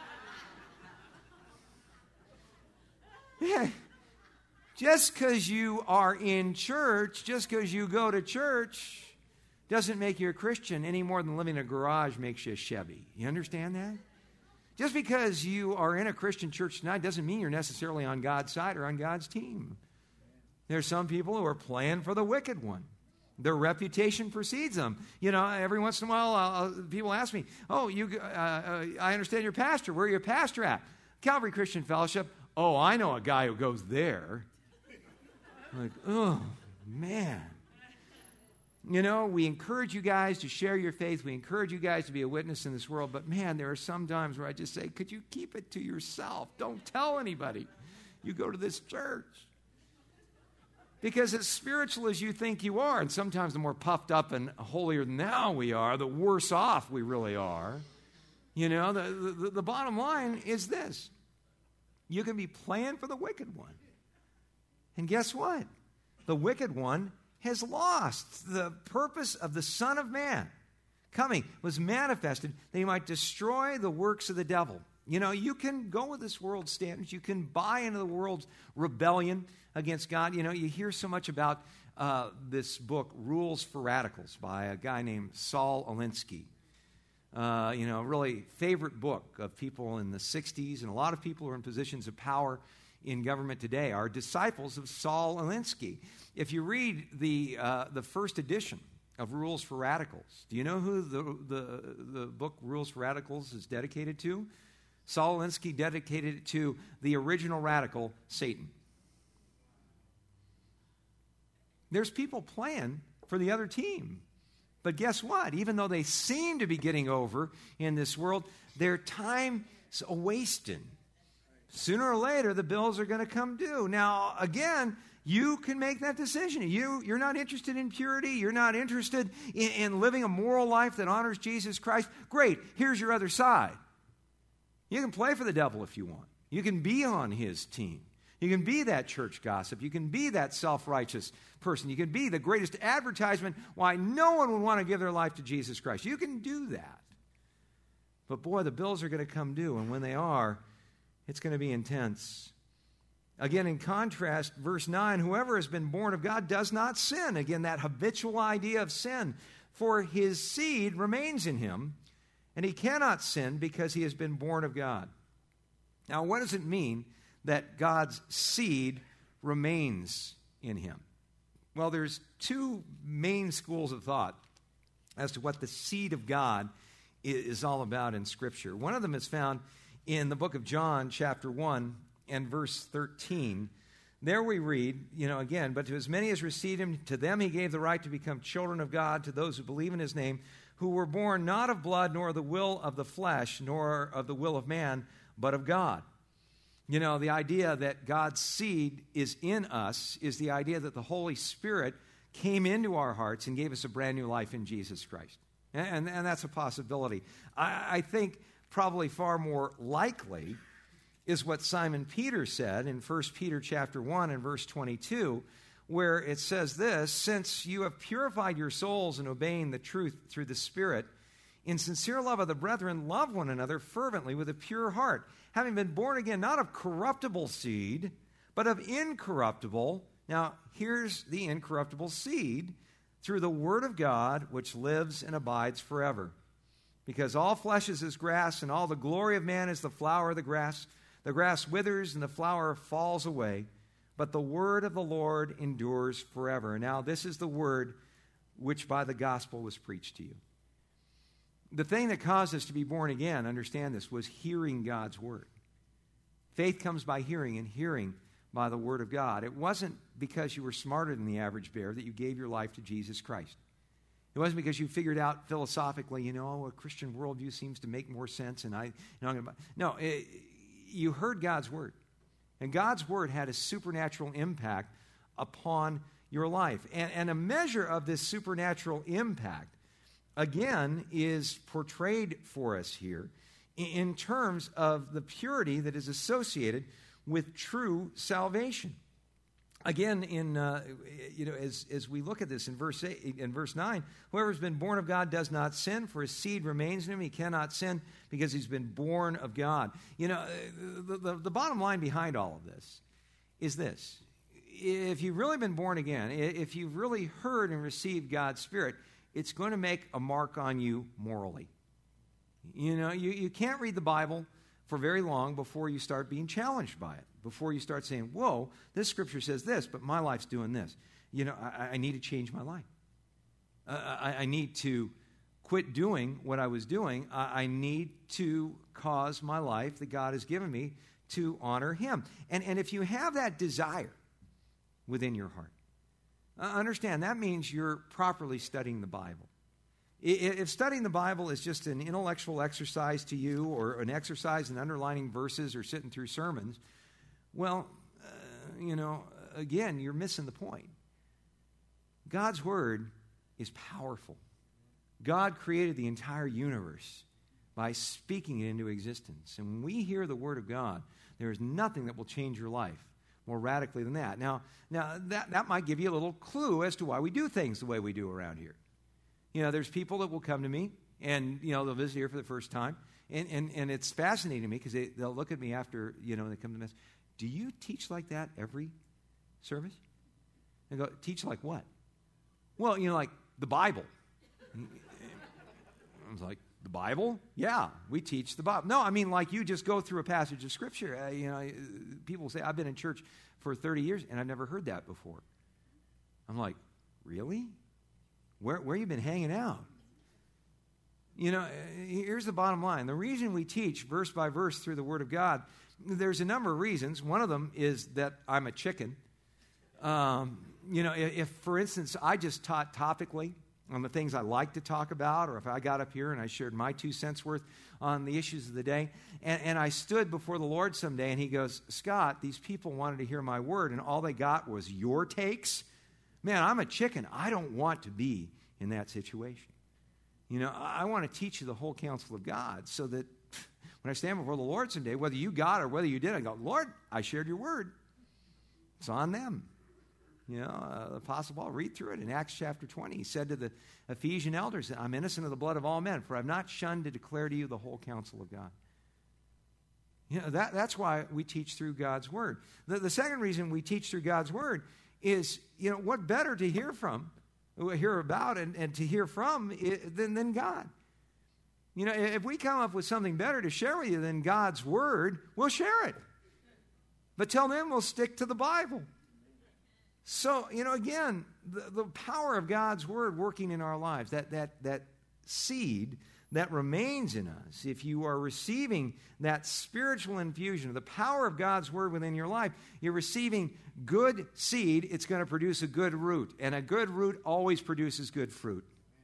Yeah. Just because you are in church, just because you go to church, doesn't make you a Christian any more than living in a garage makes you a Chevy. You understand that? Just because you are in a Christian church tonight doesn't mean you're necessarily on God's side or on God's team. There's some people who are playing for the wicked one. Their reputation precedes them. Every once in a while, people ask me, I understand you're a pastor. Where are you a pastor at? Calvary Christian Fellowship, oh, I know a guy who goes there. Like, oh, man. You know, we encourage you guys to share your faith. We encourage you guys to be a witness in this world. But, man, there are some times where I just say, could you keep it to yourself? Don't tell anybody you go to this church. Because as spiritual as you think you are, and sometimes the more puffed up and holier than thou we are, the worse off we really are. You know, the bottom line is this. You can be playing for the wicked one. And guess what? The wicked one has lost. The purpose of the Son of Man coming was manifested that he might destroy the works of the devil. You know, you can go with this world's standards. You can buy into the world's rebellion against God. You know, you hear so much about this book, Rules for Radicals, by a guy named Saul Alinsky. You know, really favorite book of people in the 60s, and a lot of people who are in positions of power in government today are disciples of Saul Alinsky. If you read the first edition of Rules for Radicals, do you know who the book Rules for Radicals is dedicated to? Saul Alinsky dedicated it to the original radical, Satan. There's people playing for the other team. But guess what? Even though they seem to be getting over in this world, their time's wasted. Sooner or later, the bills are going to come due. Now, again, you can make that decision. You're not interested in purity. You're not interested in living a moral life that honors Jesus Christ. Great. Here's your other side. You can play for the devil if you want. You can be on his team. You can be that church gossip. You can be that self-righteous person. You can be the greatest advertisement why no one would want to give their life to Jesus Christ. You can do that. But boy, the bills are going to come due, and when they are, it's going to be intense. Again, in contrast, verse 9, whoever has been born of God does not sin. Again, that habitual idea of sin. For his seed remains in him, and he cannot sin because he has been born of God. Now, what does it mean that God's seed remains in him? Well, there's two main schools of thought as to what the seed of God is all about in Scripture. One of them is found in the book of John, chapter 1 and verse 13. There we read, again, but to as many as received him, to them he gave the right to become children of God, to those who believe in his name, who were born not of blood, nor of the will of the flesh, nor of the will of man, but of God. The idea that God's seed is in us is the idea that the Holy Spirit came into our hearts and gave us a brand new life in Jesus Christ. And that's a possibility. I think probably far more likely is what Simon Peter said in 1 Peter chapter 1 and verse 22, where it says this, since you have purified your souls in obeying the truth through the Spirit, in sincere love of the brethren, love one another fervently with a pure heart, having been born again, not of corruptible seed, but of incorruptible. Now, here's the incorruptible seed, through the word of God, which lives and abides forever. Because all flesh is as grass, and all the glory of man is the flower of the grass. The grass withers, and the flower falls away, but the word of the Lord endures forever. And now this is the word which by the gospel was preached to you. The thing that caused us to be born again, understand this, was hearing God's word. Faith comes by hearing, and hearing by the word of God. It wasn't because you were smarter than the average bear that you gave your life to Jesus Christ. It wasn't because you figured out philosophically, a Christian worldview seems to make more sense, and you heard God's word. And God's word had a supernatural impact upon your life. And a measure of this supernatural impact, again, is portrayed for us here in terms of the purity that is associated with true salvation. Again, as we look at this in verse 9, whoever has been born of God does not sin, for his seed remains in him. He cannot sin because he's been born of God. The bottom line behind all of this is this. If you've really been born again, if you've really heard and received God's Spirit, it's going to make a mark on you morally. You can't read the Bible for very long before you start being challenged by it, before you start saying, whoa, this scripture says this, but my life's doing this. I need to change my life. I need to quit doing what I was doing. I need to cause my life that God has given me to honor him. And if you have that desire within your heart, understand that means you're properly studying the Bible. If studying the Bible is just an intellectual exercise to you, or an exercise in underlining verses or sitting through sermons, well, again, you're missing the point. God's Word is powerful. God created the entire universe by speaking it into existence. And when we hear the Word of God, there is nothing that will change your life more radically than that. Now that might give you a little clue as to why we do things the way we do around here. There's people that will come to me, and, they'll visit here for the first time, and it's fascinating to me because they'll look at me after, they come to Mass. Do you teach like that every service? I go, teach like what? Well, like the Bible. I was like, the Bible? Yeah, we teach the Bible. No, I mean, like you just go through a passage of Scripture. People say, I've been in church for 30 years, and I've never heard that before. I'm like, really? Where you been hanging out? Here's the bottom line. The reason we teach verse by verse through the Word of God, there's a number of reasons. One of them is that I'm a chicken. If, for instance, I just taught topically on the things I like to talk about, or if I got up here and I shared my 2 cents worth on the issues of the day, and I stood before the Lord someday, and he goes, Scott, these people wanted to hear my word, and all they got was your takes. Man, I'm a chicken. I don't want to be in that situation. I want to teach you the whole counsel of God so that when I stand before the Lord someday, whether you got or whether you did, I go, Lord, I shared your word. It's on them. The Apostle Paul, read through it in Acts chapter 20. He said to the Ephesian elders, I'm innocent of the blood of all men, for I've not shunned to declare to you the whole counsel of God. That's why we teach through God's word. The second reason we teach through God's word is, what better to hear about and to hear from than God. If we come up with something better to share with you than God's word, we'll share it. But till then, we'll stick to the Bible. So, again, the power of God's word working in our lives, that seed that remains in us, if you are receiving that spiritual infusion of the power of God's word within your life, you're receiving good seed, it's going to produce a good root. And a good root always produces good fruit.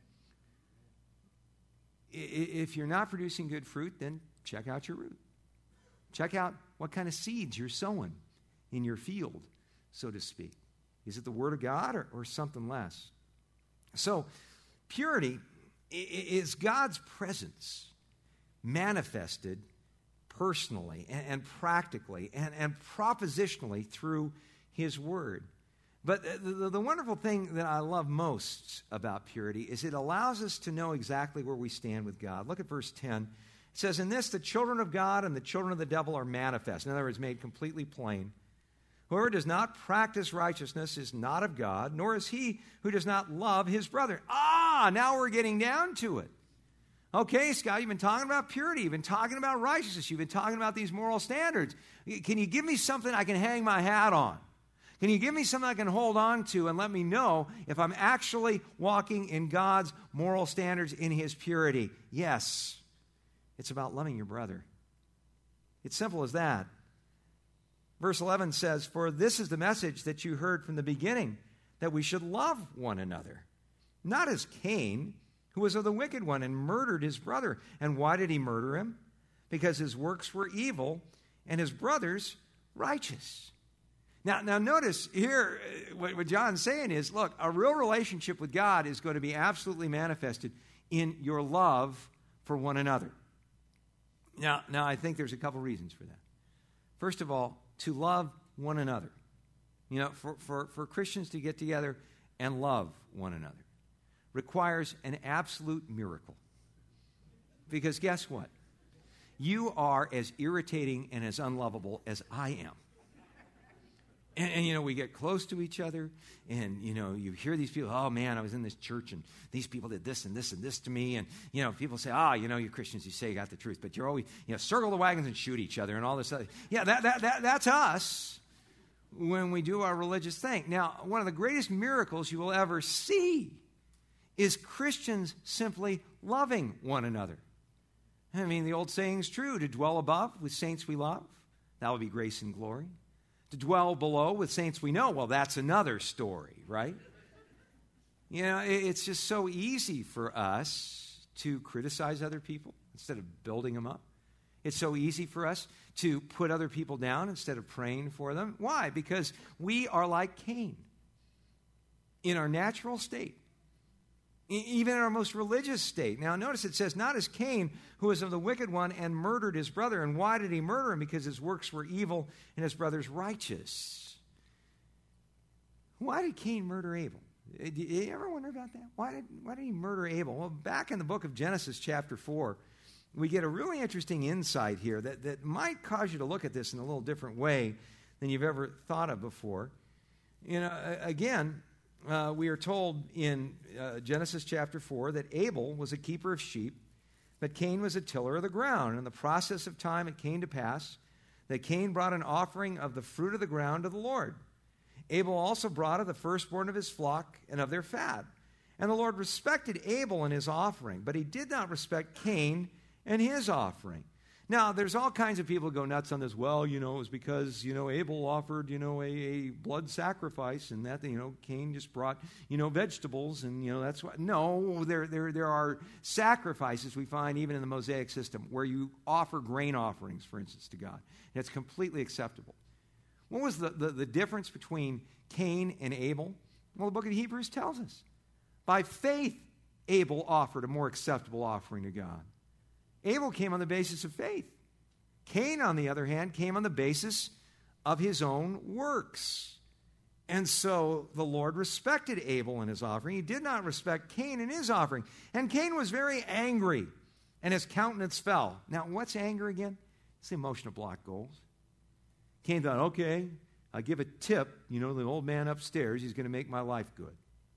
If you're not producing good fruit, then check out your root. Check out what kind of seeds you're sowing in your field, so to speak. Is it the Word of God or something less? So, purity is God's presence manifested personally and practically and propositionally through His Word. But the wonderful thing that I love most about purity is it allows us to know exactly where we stand with God. Look at verse 10. It says, in this, the children of God and the children of the devil are manifest. In other words, made completely plain. Whoever does not practice righteousness is not of God, nor is he who does not love his brother. Now we're getting down to it. Okay, Scott, you've been talking about purity. You've been talking about righteousness. You've been talking about these moral standards. Can you give me something I can hang my hat on? Can you give me something I can hold on to and let me know if I'm actually walking in God's moral standards in His purity? Yes. It's about loving your brother. It's simple as that. Verse 11 says, for this is the message that you heard from the beginning, that we should love one another. Not as Cain, who was of the wicked one and murdered his brother. And why did he murder him? Because his works were evil and his brother's righteous. Now notice here, what John's saying is, look, a real relationship with God is going to be absolutely manifested in your love for one another. Now I think there's a couple reasons for that. First of all, to love one another. For Christians to get together and love one another requires an absolute miracle. Because guess what? You are as irritating and as unlovable as I am. And we get close to each other, and, you hear these people, oh, man, I was in this church, and these people did this and this and this to me, and, people say, you Christians, you say you got the truth, but you're always, circle the wagons and shoot each other and all this other. Yeah, that's us when we do our religious thing. Now, one of the greatest miracles you will ever see is Christians simply loving one another. I mean, the old saying's true, to dwell above with saints we love. That will be grace and glory. To dwell below with saints we know, well, that's another story, right? You know, it's just so easy for us to criticize other people instead of building them up. It's so easy for us to put other people down instead of praying for them. Why? Because we are like Cain in our natural state, even in our most religious state. Now, notice it says, not as Cain, who was of the wicked one and murdered his brother. And why did he murder him? Because his works were evil and his brother's righteous. Why did Cain murder Abel? Did you ever wonder about that? Why did he murder Abel? Well, back in the book of Genesis chapter 4, we get a really interesting insight here that might cause you to look at this in a little different way than you've ever thought of before. You know, again, we are told in Genesis chapter 4 that Abel was a keeper of sheep, but Cain was a tiller of the ground. And in the process of time, it came to pass that Cain brought an offering of the fruit of the ground to the Lord. Abel also brought of the firstborn of his flock and of their fat. And the Lord respected Abel and his offering, but he did not respect Cain and his offering. Now, there's all kinds of people who go nuts on this. Well, you know, it was because, you know, Abel offered, you know, a blood sacrifice, and that, you know, Cain just brought, you know, vegetables, and, you know, that's what. No, there are sacrifices we find even in the Mosaic system where you offer grain offerings, for instance, to God. And it's completely acceptable. What was the difference between Cain and Abel? Well, the book of Hebrews tells us. By faith, Abel offered a more acceptable offering to God. Abel came on the basis of faith. Cain, on the other hand, came on the basis of his own works. And so the Lord respected Abel and his offering. He did not respect Cain and his offering. And Cain was very angry, and his countenance fell. Now, what's anger again? It's the emotional block goals. Cain thought, okay, I'll give a tip. You know, the old man upstairs, he's going to make my life good.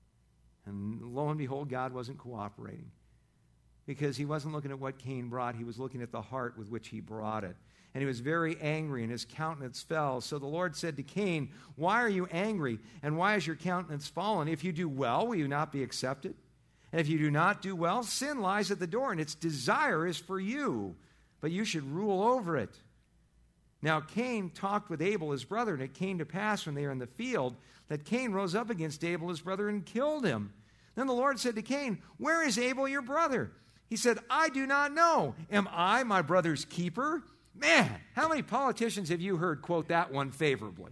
And lo and behold, God wasn't cooperating. Because he wasn't looking at what Cain brought. He was looking at the heart with which he brought it. And he was very angry, and his countenance fell. So the Lord said to Cain, why are you angry, and why is your countenance fallen? If you do well, will you not be accepted? And if you do not do well, sin lies at the door, and its desire is for you, but you should rule over it. Now Cain talked with Abel, his brother, and it came to pass when they were in the field that Cain rose up against Abel, his brother, and killed him. Then the Lord said to Cain, where is Abel, your brother? He said, I do not know. Am I my brother's keeper? Man, how many politicians have you heard quote that one favorably?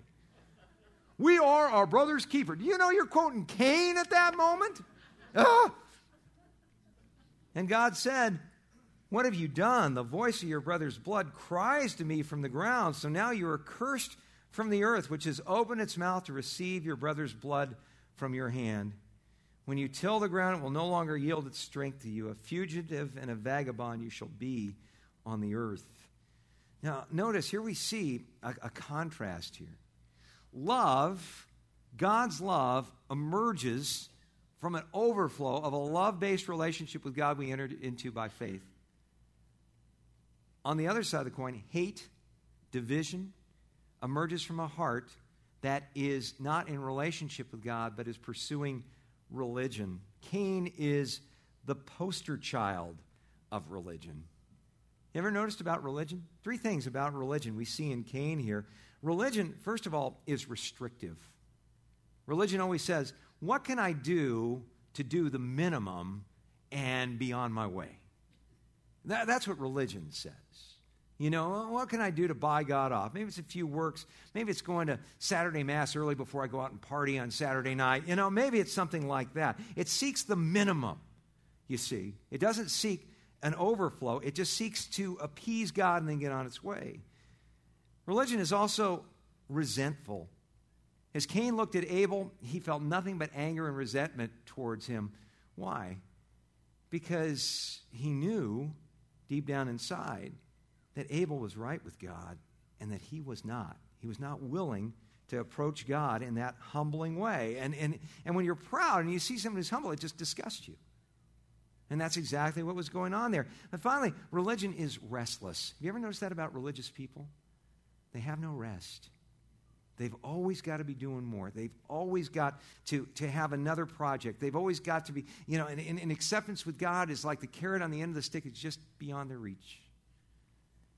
We are our brother's keeper. Do you know you're quoting Cain at that moment? And God said, what have you done? The voice of your brother's blood cries to me from the ground. So now you are cursed from the earth, which has opened its mouth to receive your brother's blood from your hand. When you till the ground, it will no longer yield its strength to you. A fugitive and a vagabond you shall be on the earth. Now, notice here we see a contrast here. Love, God's love, emerges from an overflow of a love-based relationship with God we entered into by faith. On the other side of the coin, hate, division, emerges from a heart that is not in relationship with God, but is pursuing religion. Cain is the poster child of religion. You ever noticed about religion? 3 things about religion we see in Cain here. Religion, first of all, is restrictive. Religion always says, what can I do to do the minimum and be on my way? That's what religion says. You know, what can I do to buy God off? Maybe it's a few works. Maybe it's going to Saturday Mass early before I go out and party on Saturday night. You know, maybe it's something like that. It seeks the minimum, you see. It doesn't seek an overflow. It just seeks to appease God and then get on its way. Religion is also resentful. As Cain looked at Abel, he felt nothing but anger and resentment towards him. Why? Because he knew deep down inside that Abel was right with God and that he was not. He was not willing to approach God in that humbling way. And when you're proud and you see someone who's humble, it just disgusts you. And that's exactly what was going on there. But finally, religion is restless. Have you ever noticed that about religious people? They have no rest. They've always got to be doing more. They've always got to have another project. They've always got to be, you know, and acceptance with God is like the carrot on the end of the stick. It's just beyond their reach.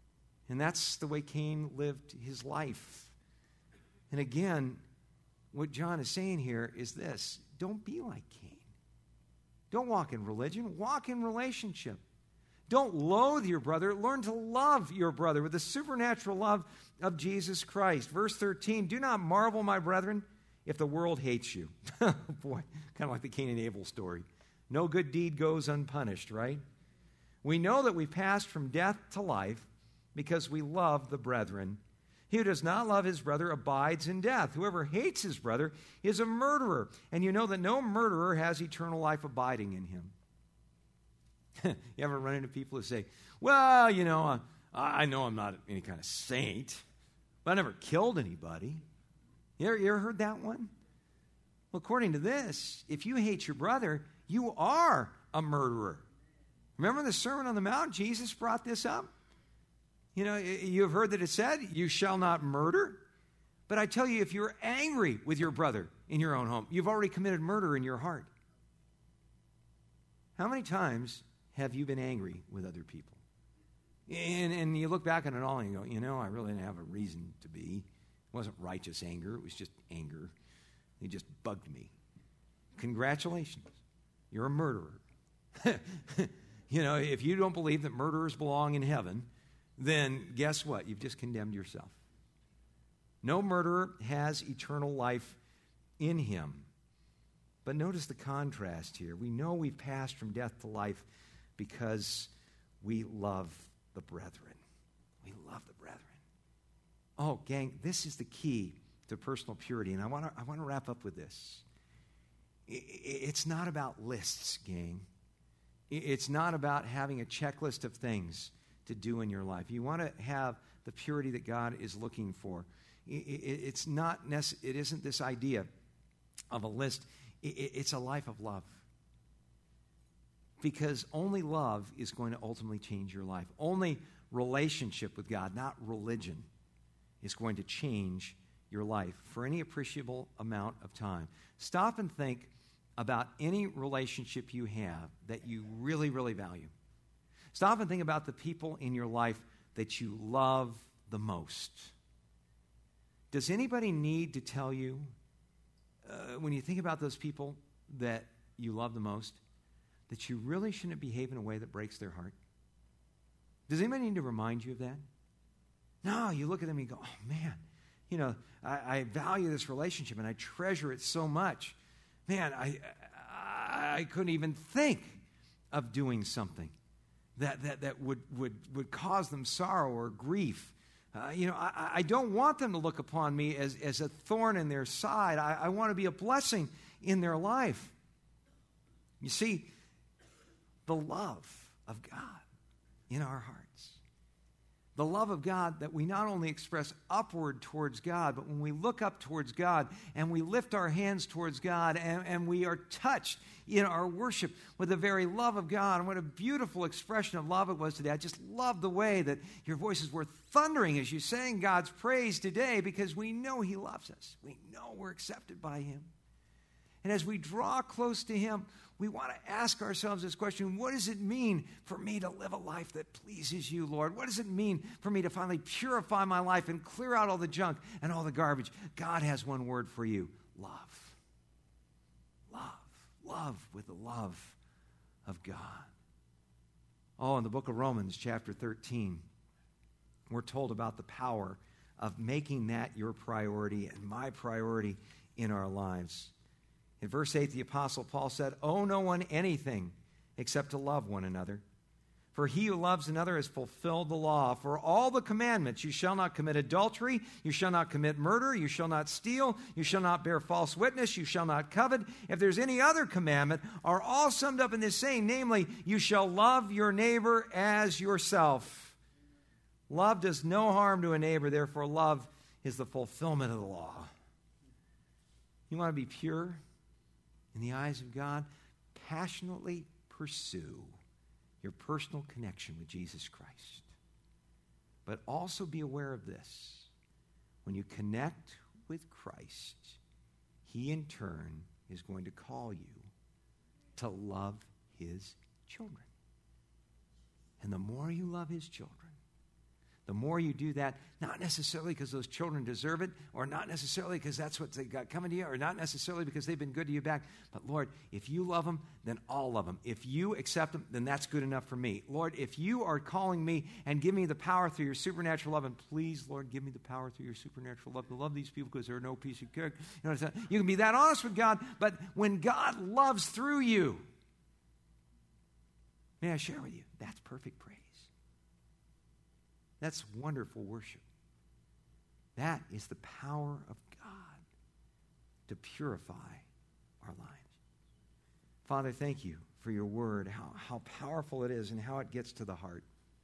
And that's the way Cain lived his life. And again, what John is saying here is this: don't be like Cain. Don't walk in religion, walk in relationship. Don't loathe your brother. Learn to love your brother with the supernatural love of Jesus Christ. Verse 13, do not marvel, my brethren, if the world hates you. Boy, kind of like the Cain and Abel story. No good deed goes unpunished, right? We know that we passed from death to life because we love the brethren. He who does not love his brother abides in death. Whoever hates his brother is a murderer. And you know that no murderer has eternal life abiding in him. You ever run into people who say, well, I know I'm not any kind of saint, but I never killed anybody. You ever heard that one? Well, according to this, if you hate your brother, you are a murderer. Remember the Sermon on the Mount? Jesus brought this up. You have heard that it said, you shall not murder. But I tell you, if you're angry with your brother in your own home, you've already committed murder in your heart. How many times have you been angry with other people? And you look back on it all and you go, I really didn't have a reason to be. It wasn't righteous anger. It was just anger. It just bugged me. Congratulations. You're a murderer. If you don't believe that murderers belong in heaven, then guess what? You've just condemned yourself. No murderer has eternal life in him. But notice the contrast here. We know we've passed from death to life because we love the brethren. We love the brethren. Oh, gang, this is the key to personal purity, and I want to wrap up with this. It's not about lists, gang. It's not about having a checklist of things to do in your life. You want to have the purity that God is looking for. It isn't this idea of a list. It's a life of love. Because only love is going to ultimately change your life. Only relationship with God, not religion, is going to change your life for any appreciable amount of time. Stop and think about any relationship you have that you really, really value. Stop and think about the people in your life that you love the most. Does anybody need to tell you, when you think about those people that you love the most, that you really shouldn't behave in a way that breaks their heart? Does anybody need to remind you of that? No, you look at them and you go, oh man, I value this relationship and I treasure it so much. Man, I couldn't even think of doing something that would cause them sorrow or grief. I don't want them to look upon me as a thorn in their side. I want to be a blessing in their life. You see, the love of God in our hearts. The love of God that we not only express upward towards God, but when we look up towards God and we lift our hands towards God and we are touched in our worship with the very love of God. And what a beautiful expression of love it was today. I just love the way that your voices were thundering as you sang God's praise today, because we know He loves us. We know we're accepted by Him. And as we draw close to Him, we want to ask ourselves this question: what does it mean for me to live a life that pleases you, Lord? What does it mean for me to finally purify my life and clear out all the junk and all the garbage? God has one word for you: love. Love. Love with the love of God. Oh, in the book of Romans, chapter 13, we're told about the power of making that your priority and my priority in our lives. In verse 8, the Apostle Paul said, "Owe no one anything except to love one another. For he who loves another has fulfilled the law. For all the commandments, you shall not commit adultery, you shall not commit murder, you shall not steal, you shall not bear false witness, you shall not covet. If there's any other commandment, are all summed up in this saying, namely, you shall love your neighbor as yourself." Love does no harm to a neighbor, therefore love is the fulfillment of the law. You want to be pure in the eyes of God? Passionately pursue your personal connection with Jesus Christ. But also be aware of this: when you connect with Christ, He in turn is going to call you to love His children. And the more you love His children, The more you do that, not necessarily because those children deserve it, or not necessarily because that's what they got coming to you, or not necessarily because they've been good to you back, but Lord, if you love them, then I'll love them. If you accept them, then that's good enough for me. Lord, if you are calling me and give me the power through your supernatural love, and please, Lord, give me the power through your supernatural love to love these people because they're no piece of cake. You can be that honest with God, but when God loves through you, may I share with you, that's perfect praise. That's wonderful worship. That is the power of God to purify our lives. Father, thank you for your word, how powerful it is and how it gets to the heart.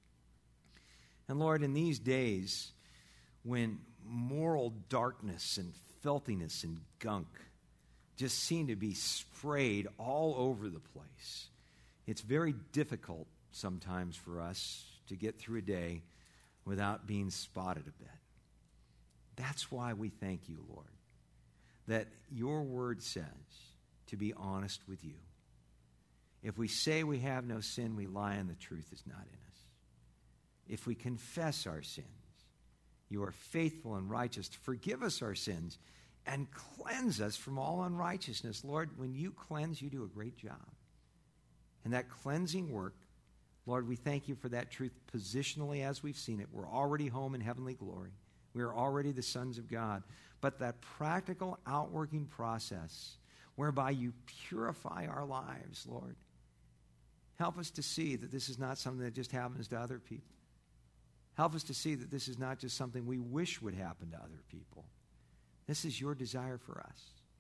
And Lord, in these days when moral darkness and filthiness and gunk just seem to be sprayed all over the place, it's very difficult sometimes for us to get through a day without being spotted a bit. That's why we thank you, Lord, that your word says to be honest with you. If we say we have no sin, we lie and the truth is not in us. If we confess our sins, you are faithful and righteous to forgive us our sins and cleanse us from all unrighteousness. Lord, when you cleanse, you do a great job. And that cleansing work, Lord, we thank you for that truth positionally as we've seen it. We're already home in heavenly glory. We are already the sons of God. But that practical outworking process whereby you purify our lives, Lord, help us to see that this is not something that just happens to other people. Help us to see that this is not just something we wish would happen to other people. This is your desire for us.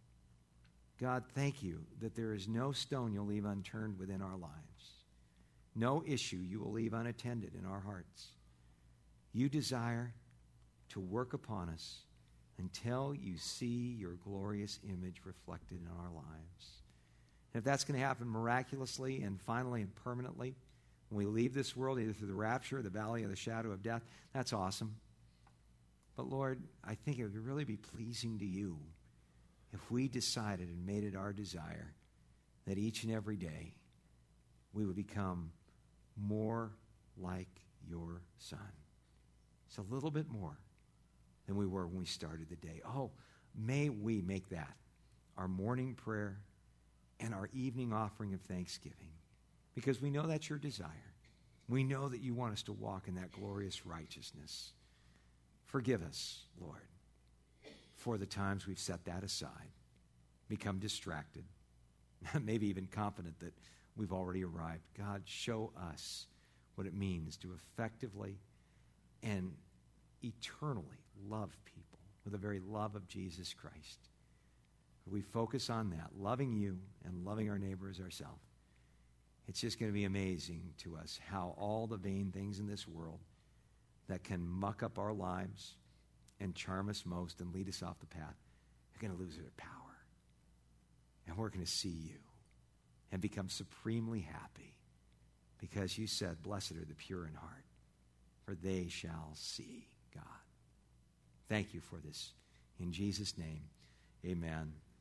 God, thank you that there is no stone you'll leave unturned within our lives. No issue you will leave unattended in our hearts. You desire to work upon us until you see your glorious image reflected in our lives. And if that's going to happen miraculously and finally and permanently, when we leave this world, either through the rapture or the valley of the shadow of death, that's awesome. But Lord, I think it would really be pleasing to you if we decided and made it our desire that each and every day we would become more like your Son. It's a little bit more than we were when we started the day. Oh, may we make that our morning prayer and our evening offering of thanksgiving, because we know that's your desire. We know that you want us to walk in that glorious righteousness. Forgive us, Lord, for the times we've set that aside, become distracted, maybe even confident that we've already arrived. God, show us what it means to effectively and eternally love people with the very love of Jesus Christ. We focus on that, loving you and loving our neighbor as ourselves. It's just going to be amazing to us how all the vain things in this world that can muck up our lives and charm us most and lead us off the path are going to lose their power. And we're going to see you and become supremely happy, because you said, blessed are the pure in heart, for they shall see God. Thank you for this. In Jesus' name, amen.